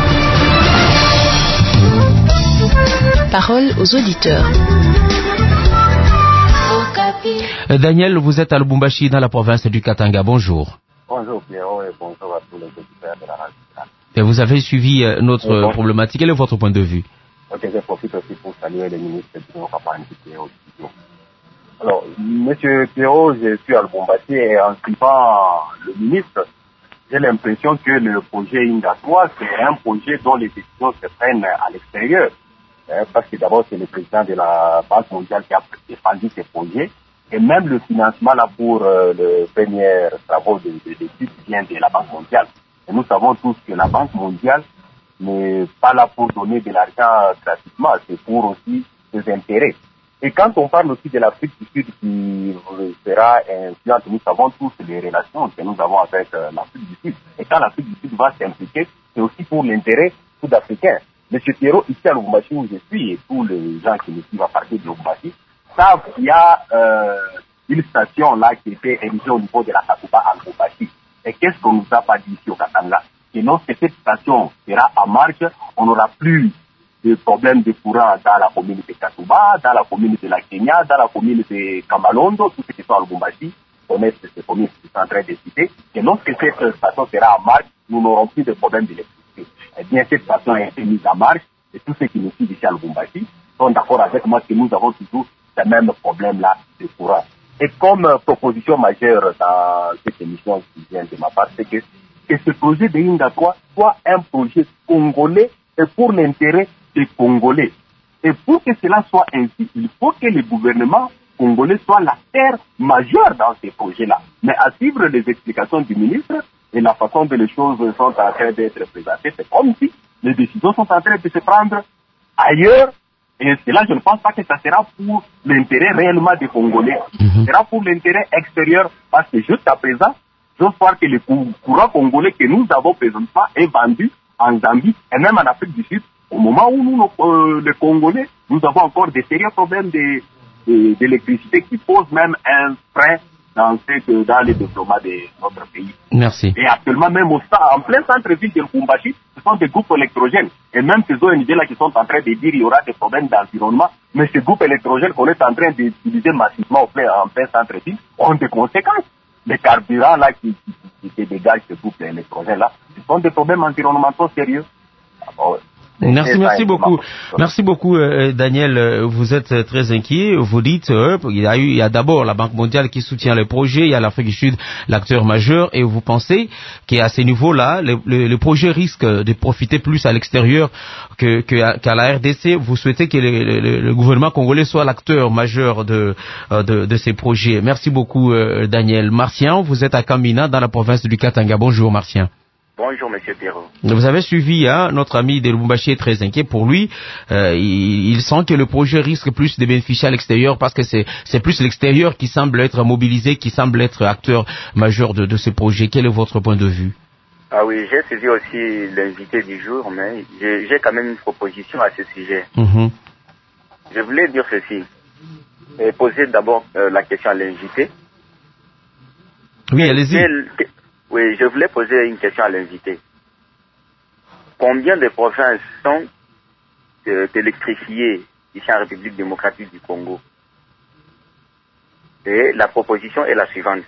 Parole aux auditeurs. Daniel, vous êtes à Lubumbashi dans la province du Katanga. Bonjour. Bonjour Pierrot et bonjour à tous les auditeurs de la radio. Et vous avez suivi notre problématique. Quel est votre point de vue? Ok, je profite aussi pour saluer le ministre Bruno Kapanji qui est au studio. Alors, monsieur Pierrot, je suis à Lubumbashi et en suivant le ministre, j'ai l'impression que le projet Inga 3, c'est un projet dont les décisions se prennent à l'extérieur. Parce que d'abord, c'est le président de la Banque mondiale qui a défendu ces projets. Et même le financement là pour le premier travaux de l'étude vient de la Banque mondiale. Et nous savons tous que la Banque mondiale n'est pas là pour donner de l'argent gratuitement, c'est pour aussi ses intérêts. Et quand on parle aussi de l'Afrique du Sud qui sera influente, nous savons tous les relations que nous avons avec l'Afrique du Sud. Et quand l'Afrique du Sud va s'impliquer, c'est aussi pour l'intérêt sud-africain. Monsieur Pierrot, ici à Lubumbashi où je suis, et tous les gens qui me suivent à partir de Lubumbashi, savent qu'il y a une station là qui était érigée au niveau de la Katouba à Lubumbashi. Et qu'est-ce qu'on nous a pas dit ici au Katanga? Que lorsque cette station sera en marche, on n'aura plus de problèmes de courant dans la commune de Katouba, dans la commune de la Kenya, dans la commune de Kamalondo, tous ceux qui sont à Lubumbashi connaissent ces communes qui sont en train de citer. Et lorsque cette station sera en marche, nous n'aurons plus de problème d'électricité. Eh bien, cette station a été mise en marche et tous ceux qui nous suivent ici à Lubumbashi sont d'accord avec moi que nous avons toujours ce même problème-là de courant. Et comme proposition majeure dans cette émission qui vient de ma part, c'est que ce projet de Inga 3 soit un projet congolais et pour l'intérêt des Congolais. Et pour que cela soit ainsi, il faut que le gouvernement congolais soit l'acteur majeur dans ces projets-là. Mais à suivre les explications du ministre et la façon dont les choses sont en train d'être présentées, c'est comme si les décisions sont en train de se prendre ailleurs. Et cela, je ne pense pas que ça sera pour l'intérêt réellement des Congolais. Ce sera pour l'intérêt extérieur parce que jusqu'à présent, j'ose croire que le courant congolais que nous avons présentement est vendu en Zambie et même en Afrique du Sud. Au moment où nous, les Congolais, nous avons encore des sérieux problèmes d'électricité qui posent même un frein dans les développements de notre pays. Merci. Et actuellement, même en plein centre-ville de Lubumbashi, ce sont des groupes électrogènes. Et même ces ONG-là qui sont en train de dire qu'il y aura des problèmes d'environnement, mais ces groupes électrogènes qu'on est en train d'utiliser massivement en plein centre-ville ont des conséquences. Les carburants là qui se dégagent de ces groupes électrogènes-là, ce sont des problèmes environnementaux sérieux. Alors, Merci beaucoup, Daniel. Vous êtes très inquiet. Vous dites, il y a d'abord la Banque mondiale qui soutient le projet, il y a l'Afrique du Sud, l'acteur majeur, et vous pensez qu'à ces niveaux-là, le projet risque de profiter plus à l'extérieur qu'à la RDC. Vous souhaitez que le gouvernement congolais soit l'acteur majeur de ces projets. Merci beaucoup, Daniel. Martien, vous êtes à Kamina, dans la province du Katanga. Bonjour, Martien. Bonjour, Monsieur Pierrot. Vous avez suivi, notre ami de Lubumbashi est très inquiet pour lui. Il sent que le projet risque plus de bénéficier à l'extérieur parce que c'est plus l'extérieur qui semble être mobilisé, qui semble être acteur majeur de ce projet. Quel est votre point de vue? Ah oui, j'ai suivi aussi l'invité du jour, mais j'ai quand même une proposition à ce sujet. Je voulais dire ceci. Et poser d'abord la question à l'invité. Oui, allez-y. Oui, je voulais poser une question à l'invité. Combien de provinces sont électrifiées ici en République démocratique du Congo? Et la proposition est la suivante.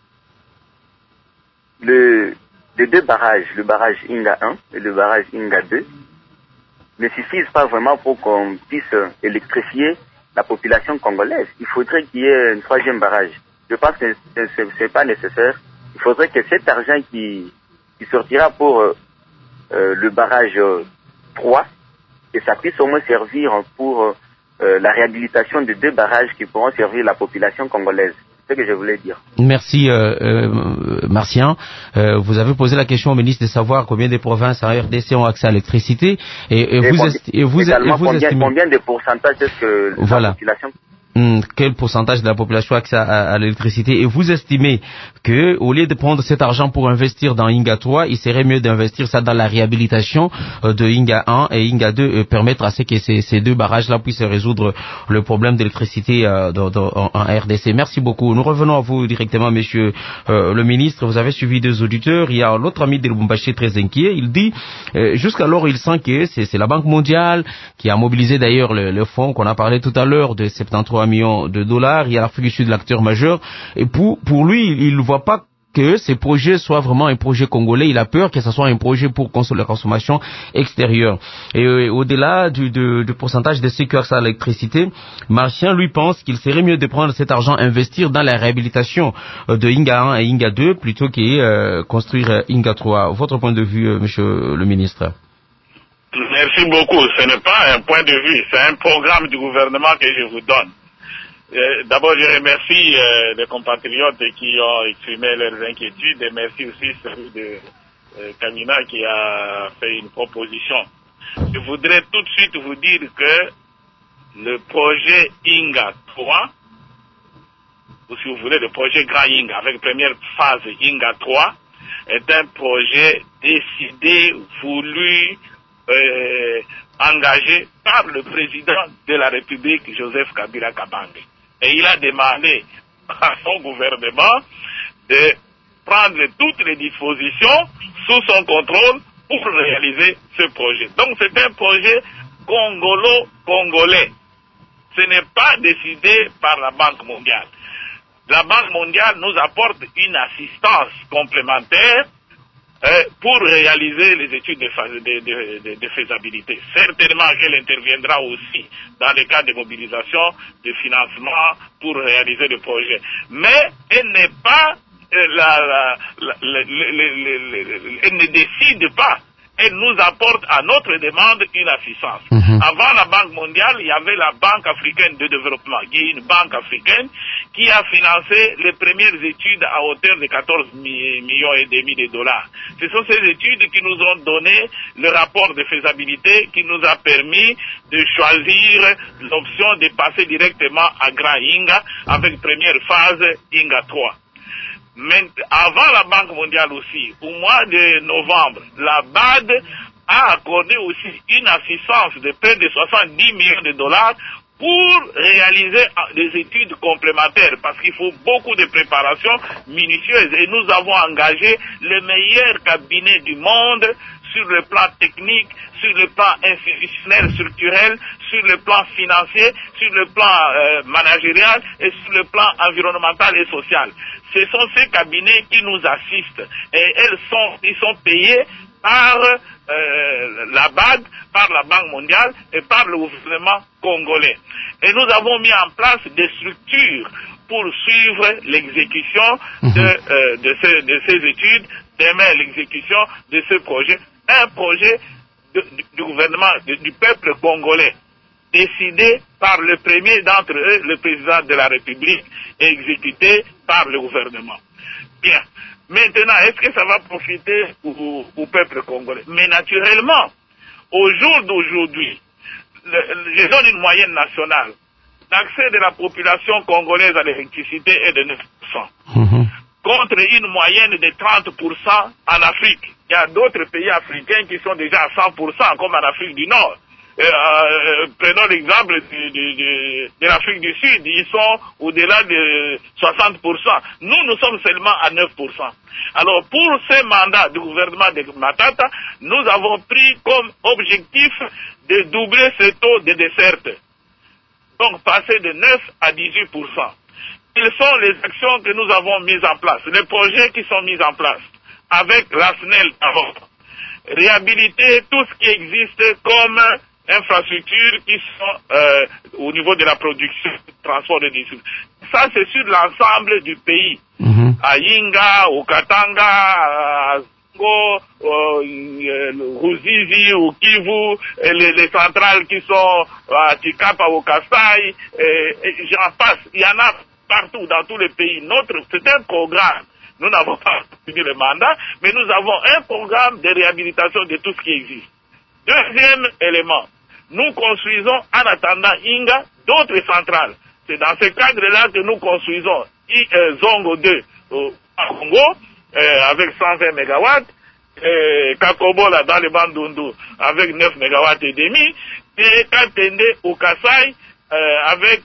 Les deux barrages, le barrage Inga 1 et le barrage Inga 2, ne suffisent pas vraiment pour qu'on puisse électrifier la population congolaise. Il faudrait qu'il y ait un troisième barrage. Je pense que ce n'est pas nécessaire. Il faudrait que cet argent qui sortira pour le barrage 3, que ça puisse au moins servir pour la réhabilitation de deux barrages qui pourront servir la population congolaise. C'est ce que je voulais dire. Merci, Martien. Vous avez posé la question au ministre de savoir combien de provinces en RDC ont accès à l'électricité et vous estimez combien de pourcentage est-ce que la population... Quel pourcentage de la population a accès à l'électricité? Et vous estimez que, au lieu de prendre cet argent pour investir dans Inga 3, il serait mieux d'investir ça dans la réhabilitation de Inga 1 et Inga 2, permettre à ce que ces deux barrages-là puissent résoudre le problème d'électricité en RDC. Merci beaucoup. Nous revenons à vous directement, monsieur le ministre. Vous avez suivi deux auditeurs. Il y a l'autre ami de Lubumbashi très inquiet. Il dit, jusqu'alors, il sent que c'est la Banque mondiale qui a mobilisé d'ailleurs le fonds qu'on a parlé tout à l'heure de 73 millions de dollars. Il y a l'Afrique du Sud, l'acteur majeur. Et pour lui, il ne voit pas que ces projets soient vraiment un projet congolais. Il a peur que ce soit un projet pour la consommation extérieure. Et au-delà du pourcentage de ceux qui ont accès à l'électricité, Martien, lui, pense qu'il serait mieux de prendre cet argent, investir dans la réhabilitation de Inga 1 et Inga 2 plutôt que construire Inga 3. Votre point de vue, monsieur le ministre? Merci beaucoup. Ce n'est pas un point de vue, c'est un programme du gouvernement que je vous donne. D'abord, je remercie les compatriotes qui ont exprimé leurs inquiétudes et merci aussi celui de Kamina qui a fait une proposition. Je voudrais tout de suite vous dire que le projet Inga 3, ou si vous voulez le projet Grand Inga, avec première phase Inga 3, est un projet décidé, voulu, engagé par le président de la République, Joseph Kabila Kabange. Et il a demandé à son gouvernement de prendre toutes les dispositions sous son contrôle pour réaliser ce projet. Donc c'est un projet congolo-congolais. Ce n'est pas décidé par la Banque mondiale. La Banque mondiale nous apporte une assistance complémentaire pour réaliser les études de faisabilité. Certainement qu'elle interviendra aussi dans le cas de mobilisation de financement pour réaliser le projet. Mais elle n'est pas, elle ne décide pas. Elle nous apporte à notre demande une assistance. Avant la Banque mondiale, il y avait la Banque africaine de développement, qui est une banque africaine qui a financé les premières études à hauteur de 14 millions et demi de dollars. Ce sont ces études qui nous ont donné le rapport de faisabilité qui nous a permis de choisir l'option de passer directement à Grand Inga avec première phase Inga 3. Mais avant la Banque mondiale aussi, au mois de novembre, la BAD a accordé aussi une assistance de près de 70 millions de dollars pour réaliser des études complémentaires, parce qu'il faut beaucoup de préparation minutieuse. Et nous avons engagé le meilleur cabinet du monde sur le plan technique, sur le plan institutionnel, structurel, sur le plan financier, sur le plan managérial et sur le plan environnemental et social. Ce sont ces cabinets qui nous assistent et ils sont payés par la BAD, par la Banque mondiale et par le gouvernement congolais. Et nous avons mis en place des structures pour suivre l'exécution de ces études, demain l'exécution de ce projet, un projet du gouvernement, du peuple congolais, décidé par le premier d'entre eux, le président de la République, et exécuté par le gouvernement. Bien. Maintenant, est-ce que ça va profiter au peuple congolais? Mais naturellement, au jour d'aujourd'hui, je donne une moyenne nationale. L'accès de la population congolaise à l'électricité est de 9%. Contre une moyenne de 30% en Afrique. Il y a d'autres pays africains qui sont déjà à 100%, comme en Afrique du Nord. Prenons l'exemple de l'Afrique du Sud, ils sont au-delà de 60%. Nous sommes seulement à 9%. Alors, pour ce mandat du gouvernement de Matata, nous avons pris comme objectif de doubler ce taux de desserte. Donc, passer de 9 à 18%. Quelles sont les actions que nous avons mises en place, les projets qui sont mis en place, avec la SNEL d'abord. Réhabiliter tout ce qui existe comme infrastructures qui sont au niveau de la production, transport et distribution. Ça, c'est sur l'ensemble du pays. À Inga, au Katanga, à Zongo, Ruzizi, au Kivu, les centrales qui sont à Tikapa, au Kasai, j'en passe. Il y en a partout, dans tous les pays. C'est un programme. Nous n'avons pas fini le mandat, mais nous avons un programme de réhabilitation de tout ce qui existe. Deuxième élément, nous construisons en attendant Inga d'autres centrales. C'est dans ce cadre-là que nous construisons Zongo 2 au Congo avec 120 MW, Kakobo là dans le Bandundu avec 9 MW et demi, et Katende au Kasai avec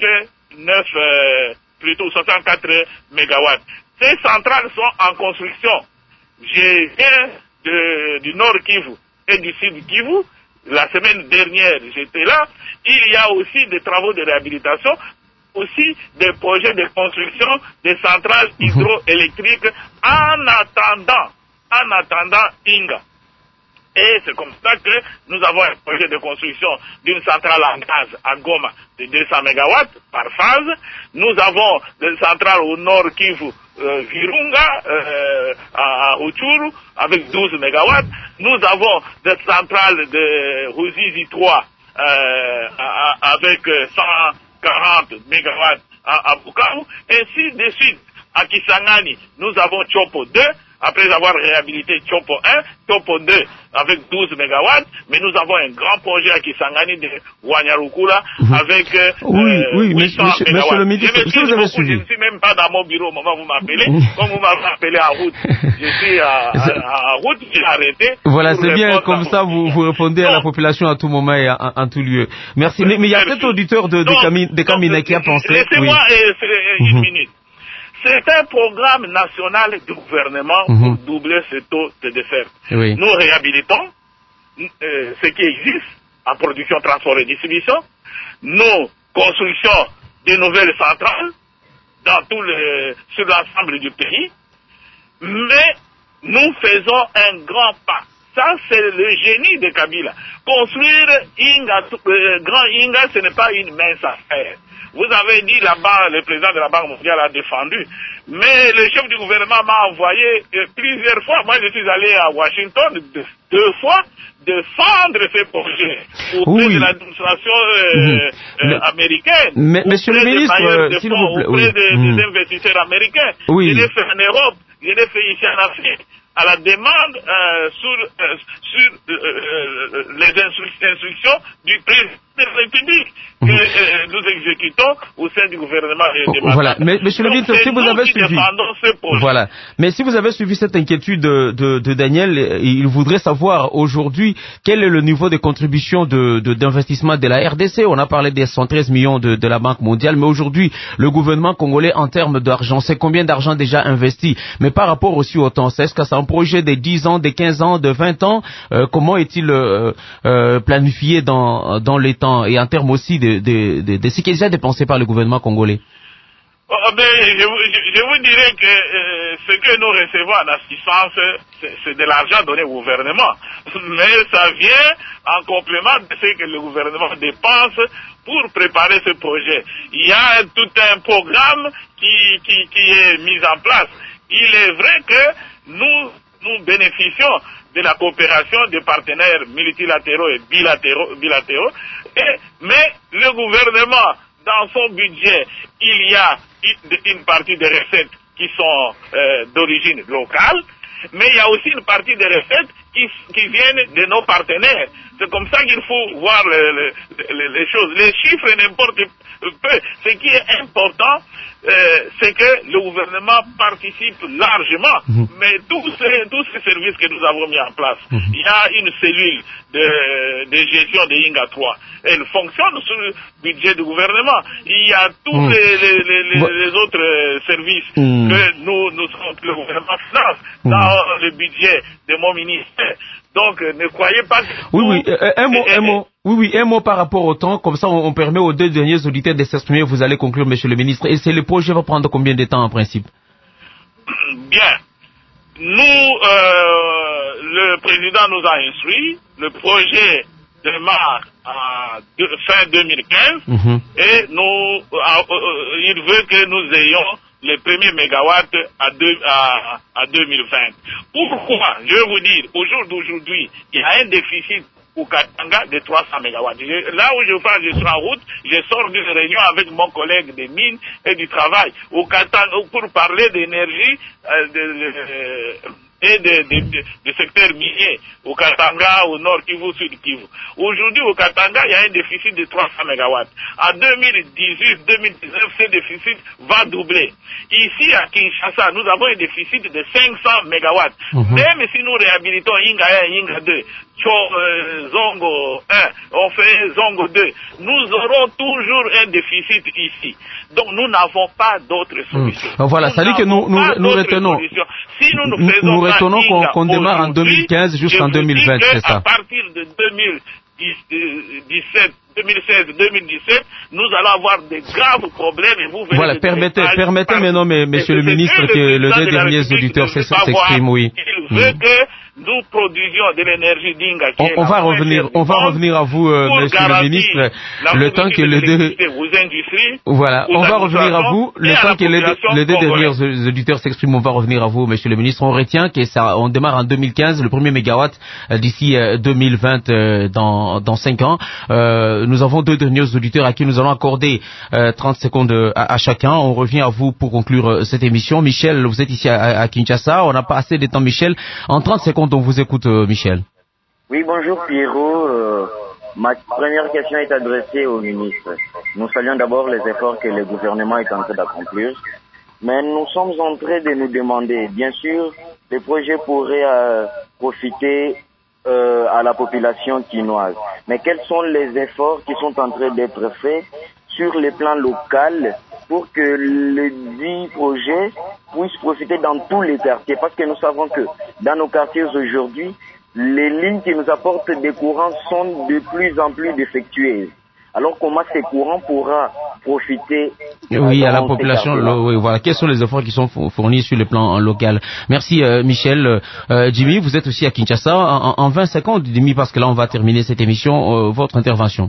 64 MW. Ces centrales sont en construction. Je viens du Nord Kivu et du Sud Kivu. La semaine dernière, j'étais là. Il y a aussi des travaux de réhabilitation, aussi des projets de construction des centrales hydroélectriques en attendant Inga. Et c'est comme ça que nous avons un projet de construction d'une centrale en gaz à Goma de 200 MW par phase. Nous avons des centrales au nord Kivu, Virunga, à Uchuru, avec 12 MW. Nous avons des centrales de Ruzizi 3, avec 140 MW à Bukavu, ainsi de suite. À Kisangani, nous avons Chopo 2, après avoir réhabilité Chopo 1, Chopo 2 avec 12 MW, mais nous avons un grand projet à Kisangani de Wanyarukula avec 800 MW. Monsieur le ministre, est-ce que vous avez suivi? Je ne suis même pas dans mon bureau au moment où vous m'appelez. Comme vous m'avez appelé en route, je suis en route, j'ai arrêté. Voilà, c'est bien, comme ça vous répondez à la population à tout moment et en tout lieu. Merci. Mais il y a cet auditeur de Kamina qui a pensé. Laissez-moi une minute. C'est un programme national du gouvernement pour doubler ce taux de dessert. Oui. Nous réhabilitons ce qui existe en production, transport et distribution. Nous construisons de nouvelles centrales sur l'ensemble du pays. Mais nous faisons un grand pas. Ça, c'est le génie de Kabila. Construire Grand Inga, ce n'est pas une mince affaire. Vous avez dit là-bas, le président de la Banque mondiale a défendu, mais le chef du gouvernement m'a envoyé plusieurs fois. Moi, je suis allé à Washington 2 fois défendre ces projets auprès de l'administration américaine. Mais, monsieur le ministre, s'il vous plaît, auprès des investisseurs américains. Oui. Je l'ai fait en Europe, je l'ai fait ici en Afrique, à la demande sur les instructions du président de la République que nous exécutons au sein du gouvernement de Voilà, mais monsieur le ministre, si vous avez suivi, voilà, mais si vous avez suivi cette inquiétude de Daniel, il voudrait savoir aujourd'hui quel est le niveau de contribution d'investissement de la RDC. On a parlé des 113 millions de la Banque mondiale, mais aujourd'hui, le gouvernement congolais, en termes d'argent, c'est combien d'argent déjà investi? Mais par rapport aussi au temps, est-ce que c'est un projet de 10 ans, de 15 ans, de 20 ans? Comment est-il planifié dans les temps et en termes aussi de ce qui est déjà dépensé par le gouvernement congolais? Je vous dirais que ce que nous recevons en assistance, c'est de l'argent donné au gouvernement. Mais ça vient en complément de ce que le gouvernement dépense pour préparer ce projet. Il y a tout un programme qui est mis en place. Il est vrai que nous bénéficions de la coopération des partenaires multilatéraux et bilatéraux, mais le gouvernement, dans son budget, il y a une partie des recettes qui sont d'origine locale, mais il y a aussi une partie des recettes qui viennent de nos partenaires. C'est comme ça qu'il faut voir les choses. Les chiffres n'importent peu. Ce qui est important, c'est que le gouvernement participe largement. Mais tous ces services que nous avons mis en place, il y a une cellule de gestion de Inga 3. Elle fonctionne sur le budget du gouvernement. Il y a tous les autres services que le gouvernement finance dans le budget de mon ministère. Donc, ne croyez pas que... un mot par rapport au temps, comme ça on permet aux deux derniers auditeurs de s'exprimer, vous allez conclure, monsieur le ministre. Et le projet va prendre combien de temps en principe? Bien. Nous, le président nous a instruit, le projet démarre fin 2015 et il veut que nous ayons les premiers mégawatts à 2020. Pourquoi? Je vais vous dire, au jour d'aujourd'hui, il y a un déficit au Katanga de 300 mégawatts. Là où je parle, je suis en route, je sors d'une réunion avec mon collègue des mines et du travail au Katanga pour parler d'énergie et de secteur minier au Katanga, au nord Kivu, sud Kivu. Aujourd'hui, au Katanga, il y a un déficit de 300 mégawatts. En 2018-2019, ce déficit va doubler. Ici, à Kinshasa, nous avons un déficit de 500 mégawatts. Même si nous réhabilitons Inga 1 et Inga 2, Zongo 1, on fait Zongo 2, nous aurons toujours un déficit ici. Donc, nous n'avons pas d'autre solution. Voilà, ça dit que nous retenons. Si nous faisons qu'on démarre en 2015 jusqu'en 2020, c'est ça. À partir de 2016-2017, nous allons avoir des graves problèmes et vous verrez. Voilà, permettez maintenant, monsieur le ministre, que le deux derniers auditeurs s'expriment, oui. Il veut que nous produisions de l'énergie d'Inga. On va revenir à vous, monsieur le ministre, le temps que les deux... Voilà, on va revenir à vous, le temps que les deux derniers auditeurs s'expriment, on va revenir à vous, monsieur le ministre. On retient que on démarre en 2015, le premier mégawatt d'ici 2020, dans 5 ans. Nous avons deux derniers auditeurs à qui nous allons accorder 30 secondes à chacun. On revient à vous pour conclure cette émission. Michel, vous êtes ici à Kinshasa. On n'a pas assez de temps, Michel. En 30 secondes, on vous écoute, Michel. Oui, bonjour Pierrot. Ma première question est adressée au ministre. Nous saluons d'abord les efforts que le gouvernement est en train d'accomplir. Mais nous sommes en train de nous demander, bien sûr, le projet pourrait profiter à la population quinoise. Mais quels sont les efforts qui sont en train d'être faits sur le plan local pour que les 10 projets puissent profiter dans tous les quartiers? Parce que nous savons que dans nos quartiers aujourd'hui, les lignes qui nous apportent des courants sont de plus en plus défectueuses. Alors comment ces courants pourra profiter à la population? Oui, voilà. Quels sont les efforts qui sont fournis sur le plan local? Merci Michel. Jimmy, vous êtes aussi à Kinshasa. En 20 secondes, Jimmy, parce que là on va terminer cette émission, votre intervention.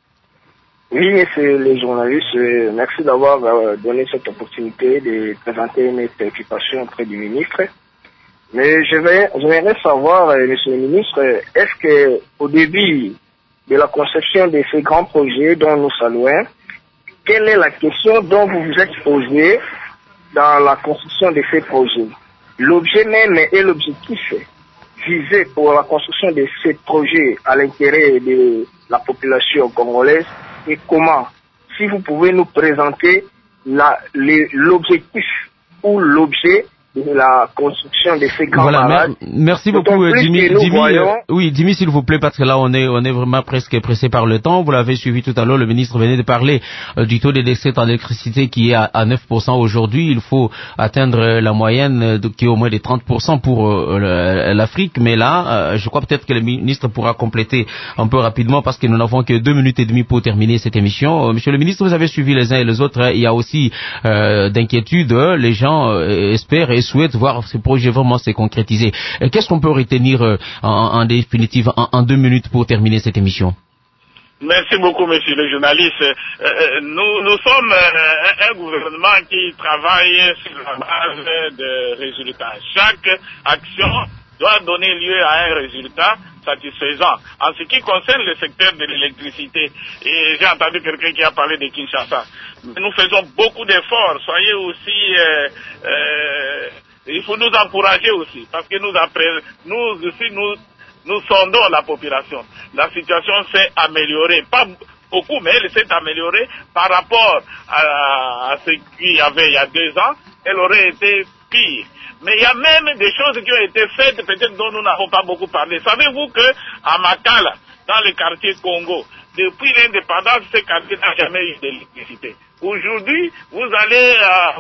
Oui, messieurs les journalistes, merci d'avoir donné cette opportunité de présenter mes préoccupations auprès du ministre. Mais j'aimerais savoir, monsieur le ministre, est-ce que au début de la conception de ces grands projets dont nous saluons, quelle est la question dont vous vous êtes posé dans la construction de ces projets? L'objet même et l'objectif visé pour la construction de ces projets à l'intérêt de la population congolaise et comment? Si vous pouvez nous présenter l'objectif ou l'objet de la construction de ces grands barrages. Merci beaucoup, Jimmy. Jimmy, s'il vous plaît, parce que là, on est vraiment presque pressé par le temps. Vous l'avez suivi tout à l'heure. Le ministre venait de parler du taux de décès en électricité qui est à 9% aujourd'hui. Il faut atteindre la moyenne qui est au moins de 30% pour l'Afrique. Mais là, je crois peut-être que le ministre pourra compléter un peu rapidement parce que nous n'avons que 2 minutes et demie pour terminer cette émission. Monsieur le ministre, vous avez suivi les uns et les autres. Il y a aussi d'inquiétude. Les gens espèrent et souhaitent voir ce projet vraiment se concrétiser. Qu'est-ce qu'on peut retenir en définitive en 2 minutes pour terminer cette émission? Merci beaucoup, monsieur le journaliste. Nous sommes un gouvernement qui travaille sur la base de résultats. Chaque action doit donner lieu à un résultat satisfaisant. En ce qui concerne le secteur de l'électricité, et j'ai entendu quelqu'un qui a parlé de Kinshasa, nous faisons beaucoup d'efforts. Soyez aussi, il faut nous encourager aussi, parce que nous sondons la population. La situation s'est améliorée, pas beaucoup, mais elle s'est améliorée par rapport à ce qu'il y avait il y a 2 ans. Elle aurait été pire. Mais il y a même des choses qui ont été faites, peut-être dont nous n'avons pas beaucoup parlé. Savez-vous que à Makala, dans le quartier Congo, depuis l'indépendance, ce quartier n'a jamais eu d'électricité. Aujourd'hui, vous allez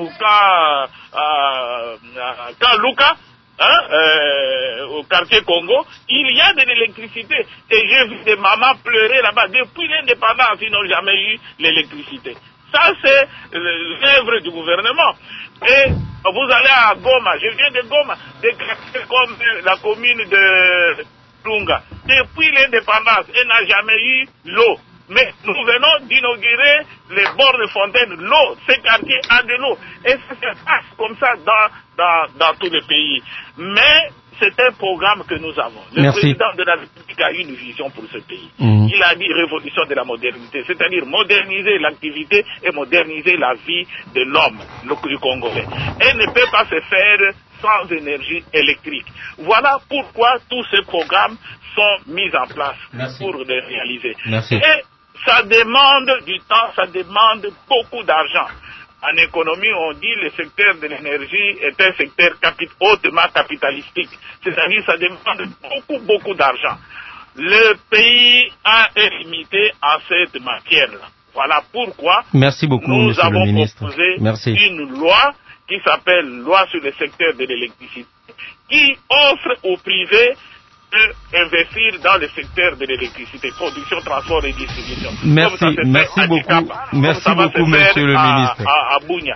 à Luka, au quartier Congo, il y a de l'électricité. Et j'ai vu des mamans pleurer là-bas. Depuis l'indépendance, ils n'ont jamais eu l'électricité. Ça, c'est l'œuvre du gouvernement. Et vous allez à Goma, je viens de Goma, des quartiers comme la commune de Lunga. Depuis l'indépendance, elle n'a jamais eu l'eau. Mais nous venons d'inaugurer les bords de fontaine, l'eau, ces quartiers ont de l'eau. Et ça se passe comme ça dans tous les pays. Mais c'est un programme que nous avons. Le président de la République a une vision pour ce pays. Il a dit révolution de la modernité, c'est-à-dire moderniser l'activité et moderniser la vie de l'homme, du Congolais. Elle ne peut pas se faire sans énergie électrique. Voilà pourquoi tous ces programmes sont mis en place pour les réaliser. Et ça demande du temps, ça demande beaucoup d'argent. En économie, on dit que le secteur de l'énergie est un secteur hautement capitalistique. C'est-à-dire que ça demande beaucoup d'argent. Le pays a est limité en cette matière-là. Voilà pourquoi nous avons proposé une loi qui s'appelle loi sur le secteur de l'électricité, qui offre au privé d'investir dans le secteur de l'électricité, production, transport et distribution. Merci beaucoup, monsieur le ministre. À Bunia.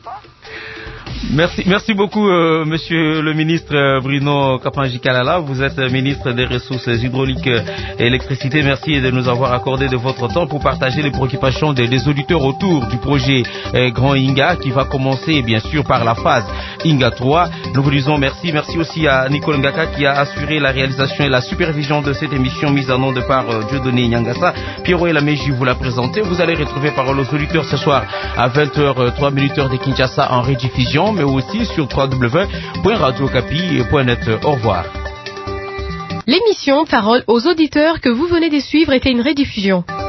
Merci beaucoup, monsieur le ministre Bruno Kapanji-Kalala. Vous êtes ministre des Ressources hydrauliques et électricité. Merci de nous avoir accordé de votre temps pour partager les préoccupations des auditeurs autour du projet Grand Inga qui va commencer bien sûr par la phase Inga 3. Nous vous disons merci. Merci aussi à Nicole Ngaka qui a assuré la réalisation et la supervision de cette émission mise en onde par Dieudonné Nyangasa. Pierrot et la Meji vous l'a présenté. Vous allez retrouver Parole aux auditeurs ce soir à 20h03 de Kinshasa en rediffusion, mais aussi sur www.radiocapi.net. Au revoir. L'émission Parole aux auditeurs que vous venez de suivre était une rediffusion.